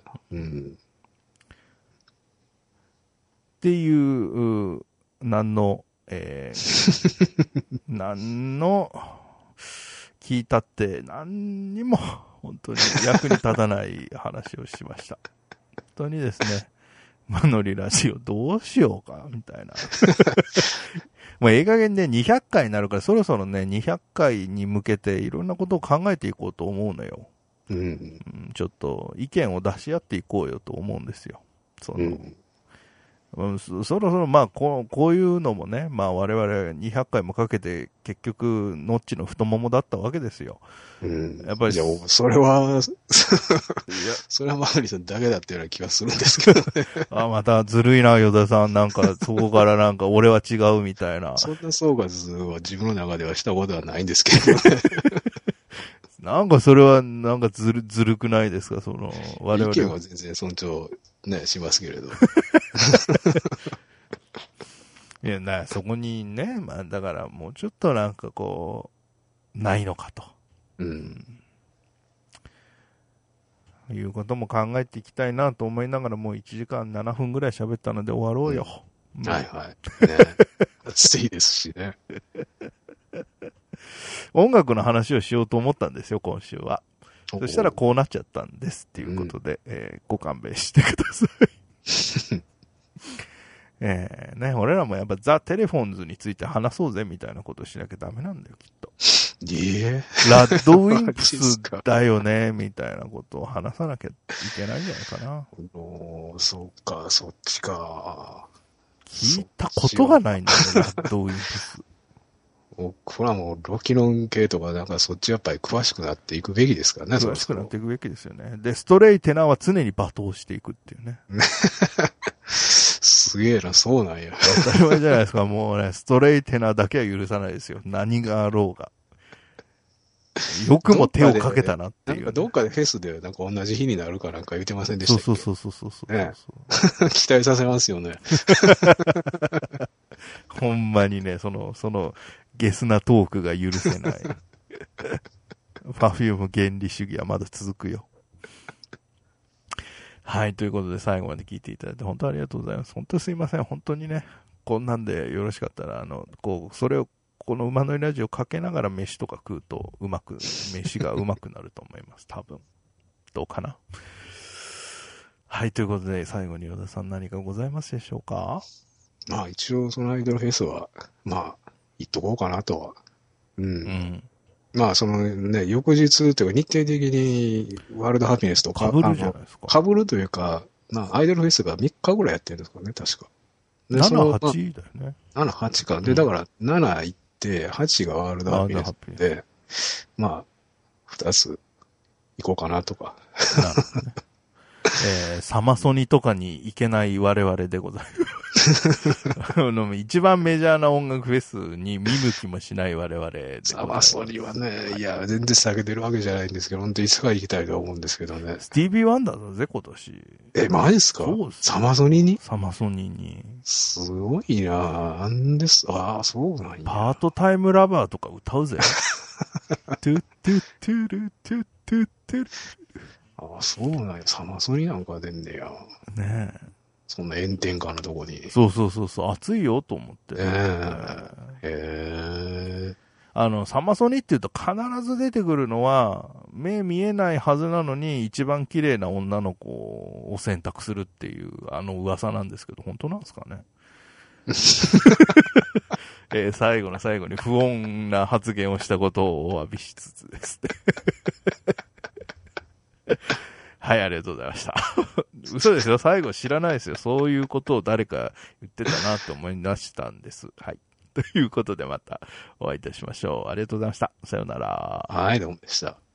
っていう、聞いたって何にも本当に役に立たない話をしました。本当にですね、マノリラジオどうしようか、みたいな。もうええ加減ね、200回になるからそろそろね、200回に向けていろんなことを考えていこうと思うのよ。ちょっと意見を出し合っていこうよと思うんですよ。そろそろこういうのもね、我々200回もかけて結局ノッチの太ももだったわけですよ。やっぱりじゃあそれはそれはマリさんだけだったような気がするんですけどね。 またずるいな、与田さん。なんかそこからなんか俺は違うみたいな。 そんな総括は自分の中ではしたことはないんですけどね。 なんかそれはなんかずるくないですか、 我々。意見は全然尊重ね、しますけれど。 いや、そこにね、だからもうちょっとなんかないのかと。いうことも考えていきたいなと思いながらもう1時間7分ぐらい喋ったので終わろうよ。 はいはい。ね。暑いですしね。 音楽の話をしようと思ったんですよ、今週は。そしたらこうなっちゃったんですっていうことで、ご勘弁してください。俺らもやっぱザ・テレフォンズについて話そうぜみたいなことをしなきゃダメなんだよ、きっと。ラッドウィンプスだよね、みたいなことを話さなきゃいけないんじゃないかな。 そうか、そっちか。 聞いたことがないんだよ、ラッドウィンプス。 僕らもロキノン系とかなんかそっちやっぱり詳しくなっていくべきですからね。 詳しくなっていくべきですよね。で、ストレイテナーは常に罵倒していくっていうね。 すげえな、そうなんや。 当たり前じゃないですか。もうね、ストレイテナーだけは許さないですよ。何があろうが。よくも手をかけたなっていう、ね。 なんかどっかでフェスでなんか同じ日になるかなんか言ってませんでしたっけ？ そう。 ね、期待させますよね。 ほんまにね、そのゲスなトークが許せない。Perfume 原理主義はまだ続くよ。 はい、ということで最後まで聞いていただいて本当にありがとうございます。本当にすいません。本当にね、こんなんでよろしかったら、それを、この馬乗りラジオかけながら飯とか食うと、飯がうまくなると思います。多分。どうかな。はい、ということで、最後に与田さん何かございますでしょうか？ まあ一応そのアイドルフェスは、まあ、言っとこうかなとは。うん。うん、まあそのね、翌日というか日程的にワールドハピネスとか被るじゃないですか。 被るというか、まあアイドルフェスが3日ぐらいやってるんですかね、確か。 で7、8だよね。 7、8か。で、だから7行って、8がワールドハピネスで、まあ、2つ行こうかなとか。なるほどね。 サマソニとかに行けない我々でございます。一番メジャーな音楽フェスに見向きもしない我々で。 サマソニはね、いや、全然下げてるわけじゃないんですけど、本当にいつか行きたいと思うんですけどね。 スティービー・ワンダーだぜ、今年。 マジですか？ そうっす。 サマソニに？ サマソニに。 すごいなぁ。なんです。ああ、そうなんや。 パートタイムラバーとか歌うぜ。トゥットゥットゥルトゥットゥットゥル。 ああ、そうなんや。サマソニなんか出んねや。 ねえ。 そんな炎天下のとこに。 そう、暑いよと思って。サマソニって言うと必ず出てくるのは、目見えないはずなのに一番綺麗な女の子を選択するっていう噂なんですけど、本当なんですかね。最後の最後に不穏な発言をしたことをお詫びしつつですね。はい、ありがとうございました。嘘ですよ、最後知らないですよ。そういうことを誰か言ってたなと思い出したんです。はい。ということでまたお会いいたしましょう。ありがとうございました。さようなら。 はい、どうもでした。